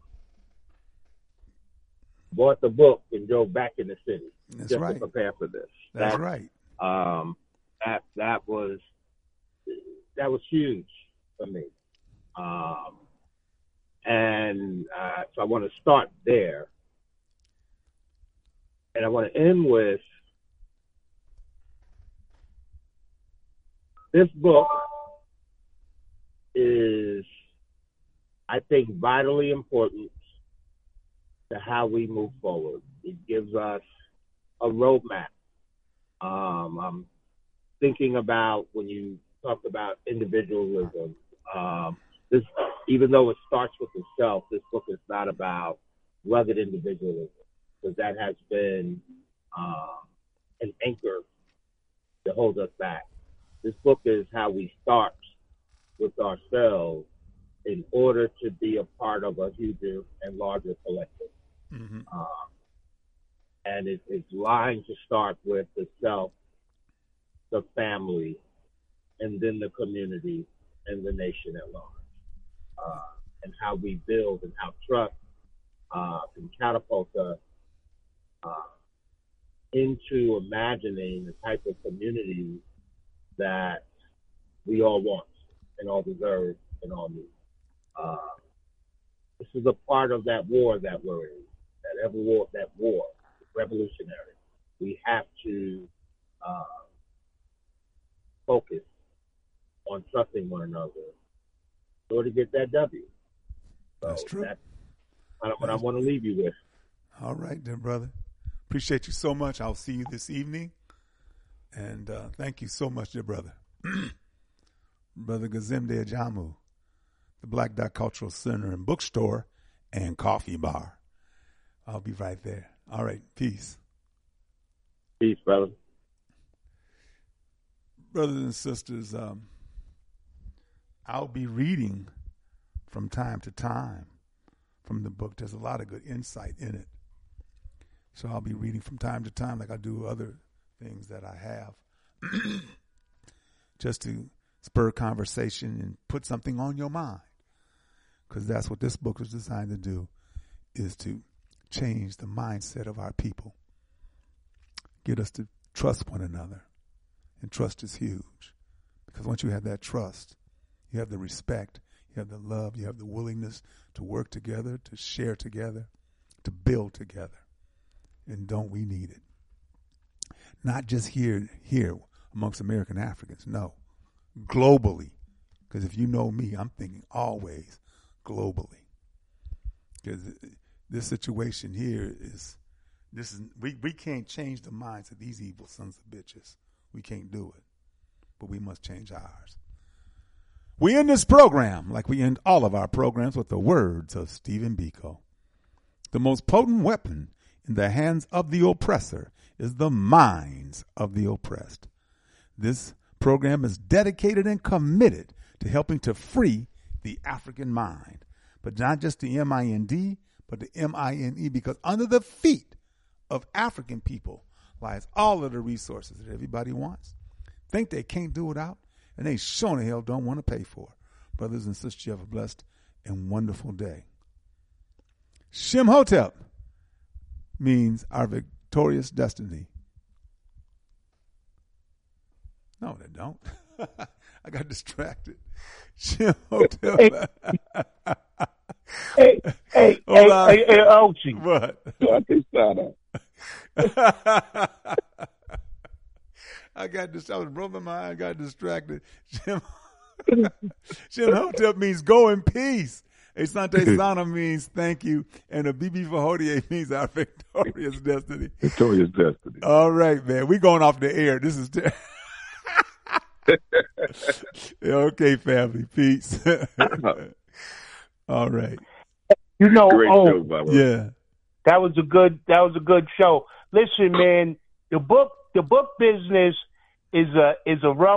bought the book, and drove back in the city That's just right. to prepare for this. That's That- right. Um, that that was that was huge for me, um, and uh, so I want to start there, and I want to end with this book is, I think, vitally important to how we move forward. It gives us a roadmap. Um, I'm thinking about when you talk about individualism. Um, this, even though it starts with the self, this book is not about rugged individualism, because that has been uh, an anchor to hold us back. This book is how we start with ourselves in order to be a part of a huger and larger collective. Mm-hmm. Um, and it, it's lying to start with the self, the family, and then the community and the nation at large. Uh, and how we build and how trust uh, can catapult us uh, into imagining the type of community that we all want and all deserve and all need. Uh, This is a part of that war that we're in, that ever war, that war, revolutionary. We have to uh, focus on trusting one another in order to get that W. So that's true. That's kind of what I want to leave you with. All right, then, brother. Appreciate you so much. I'll see you this evening. And uh, thank you so much, dear brother. Brother Gazimde Ajamu, the Black Dot Cultural Center and Bookstore and Coffee Bar. I'll be right there. All right, peace. Peace, brother. Brothers and sisters, um, I'll be reading from time to time from the book. There's a lot of good insight in it. So I'll be reading from time to time like I do other things that I have just to spur conversation and put something on your mind, because that's what this book is designed to do, is to change the mindset of our people, get us to trust one another. And trust is huge, because once you have that trust, you have the respect, you have the love, you have the willingness to work together, to share together, to build together. And don't we need it? Not just here, here amongst American Africans, no, globally. Because if you know me, I'm thinking always globally. Because this situation here is, this is we, we can't change the minds of these evil sons of bitches. We can't do it, but we must change ours. We end this program like we end all of our programs with the words of Stephen Biko. The most potent weapon in the hands of the oppressor is the minds of the oppressed. This program is dedicated and committed to helping to free the African mind, but not just the M I N D, but the M I N E, because under the feet of African people lies all of the resources that everybody wants, think they can't do without, and they sure the hell don't want to pay for. Brothers and sisters, you have a blessed and wonderful day. Shemhotep means our victorious destiny. No, they don't. I got distracted. Shemhotep. Hey, hey, hey, hey, hey, hey, Ochi. What? I can start out. I got this. I was rolling my eye. I got distracted. Shem, Shemhotep means go in peace. Asante Sana means thank you, and a Bibi Fahodie means our victorious destiny. Victorious destiny. All right, man. We going off the air. This is ter- okay, family. Peace. All right. You know, Great oh, show, by the way. Yeah. That was a good. That was a good show. Listen, man. The book. The book business is a is a rough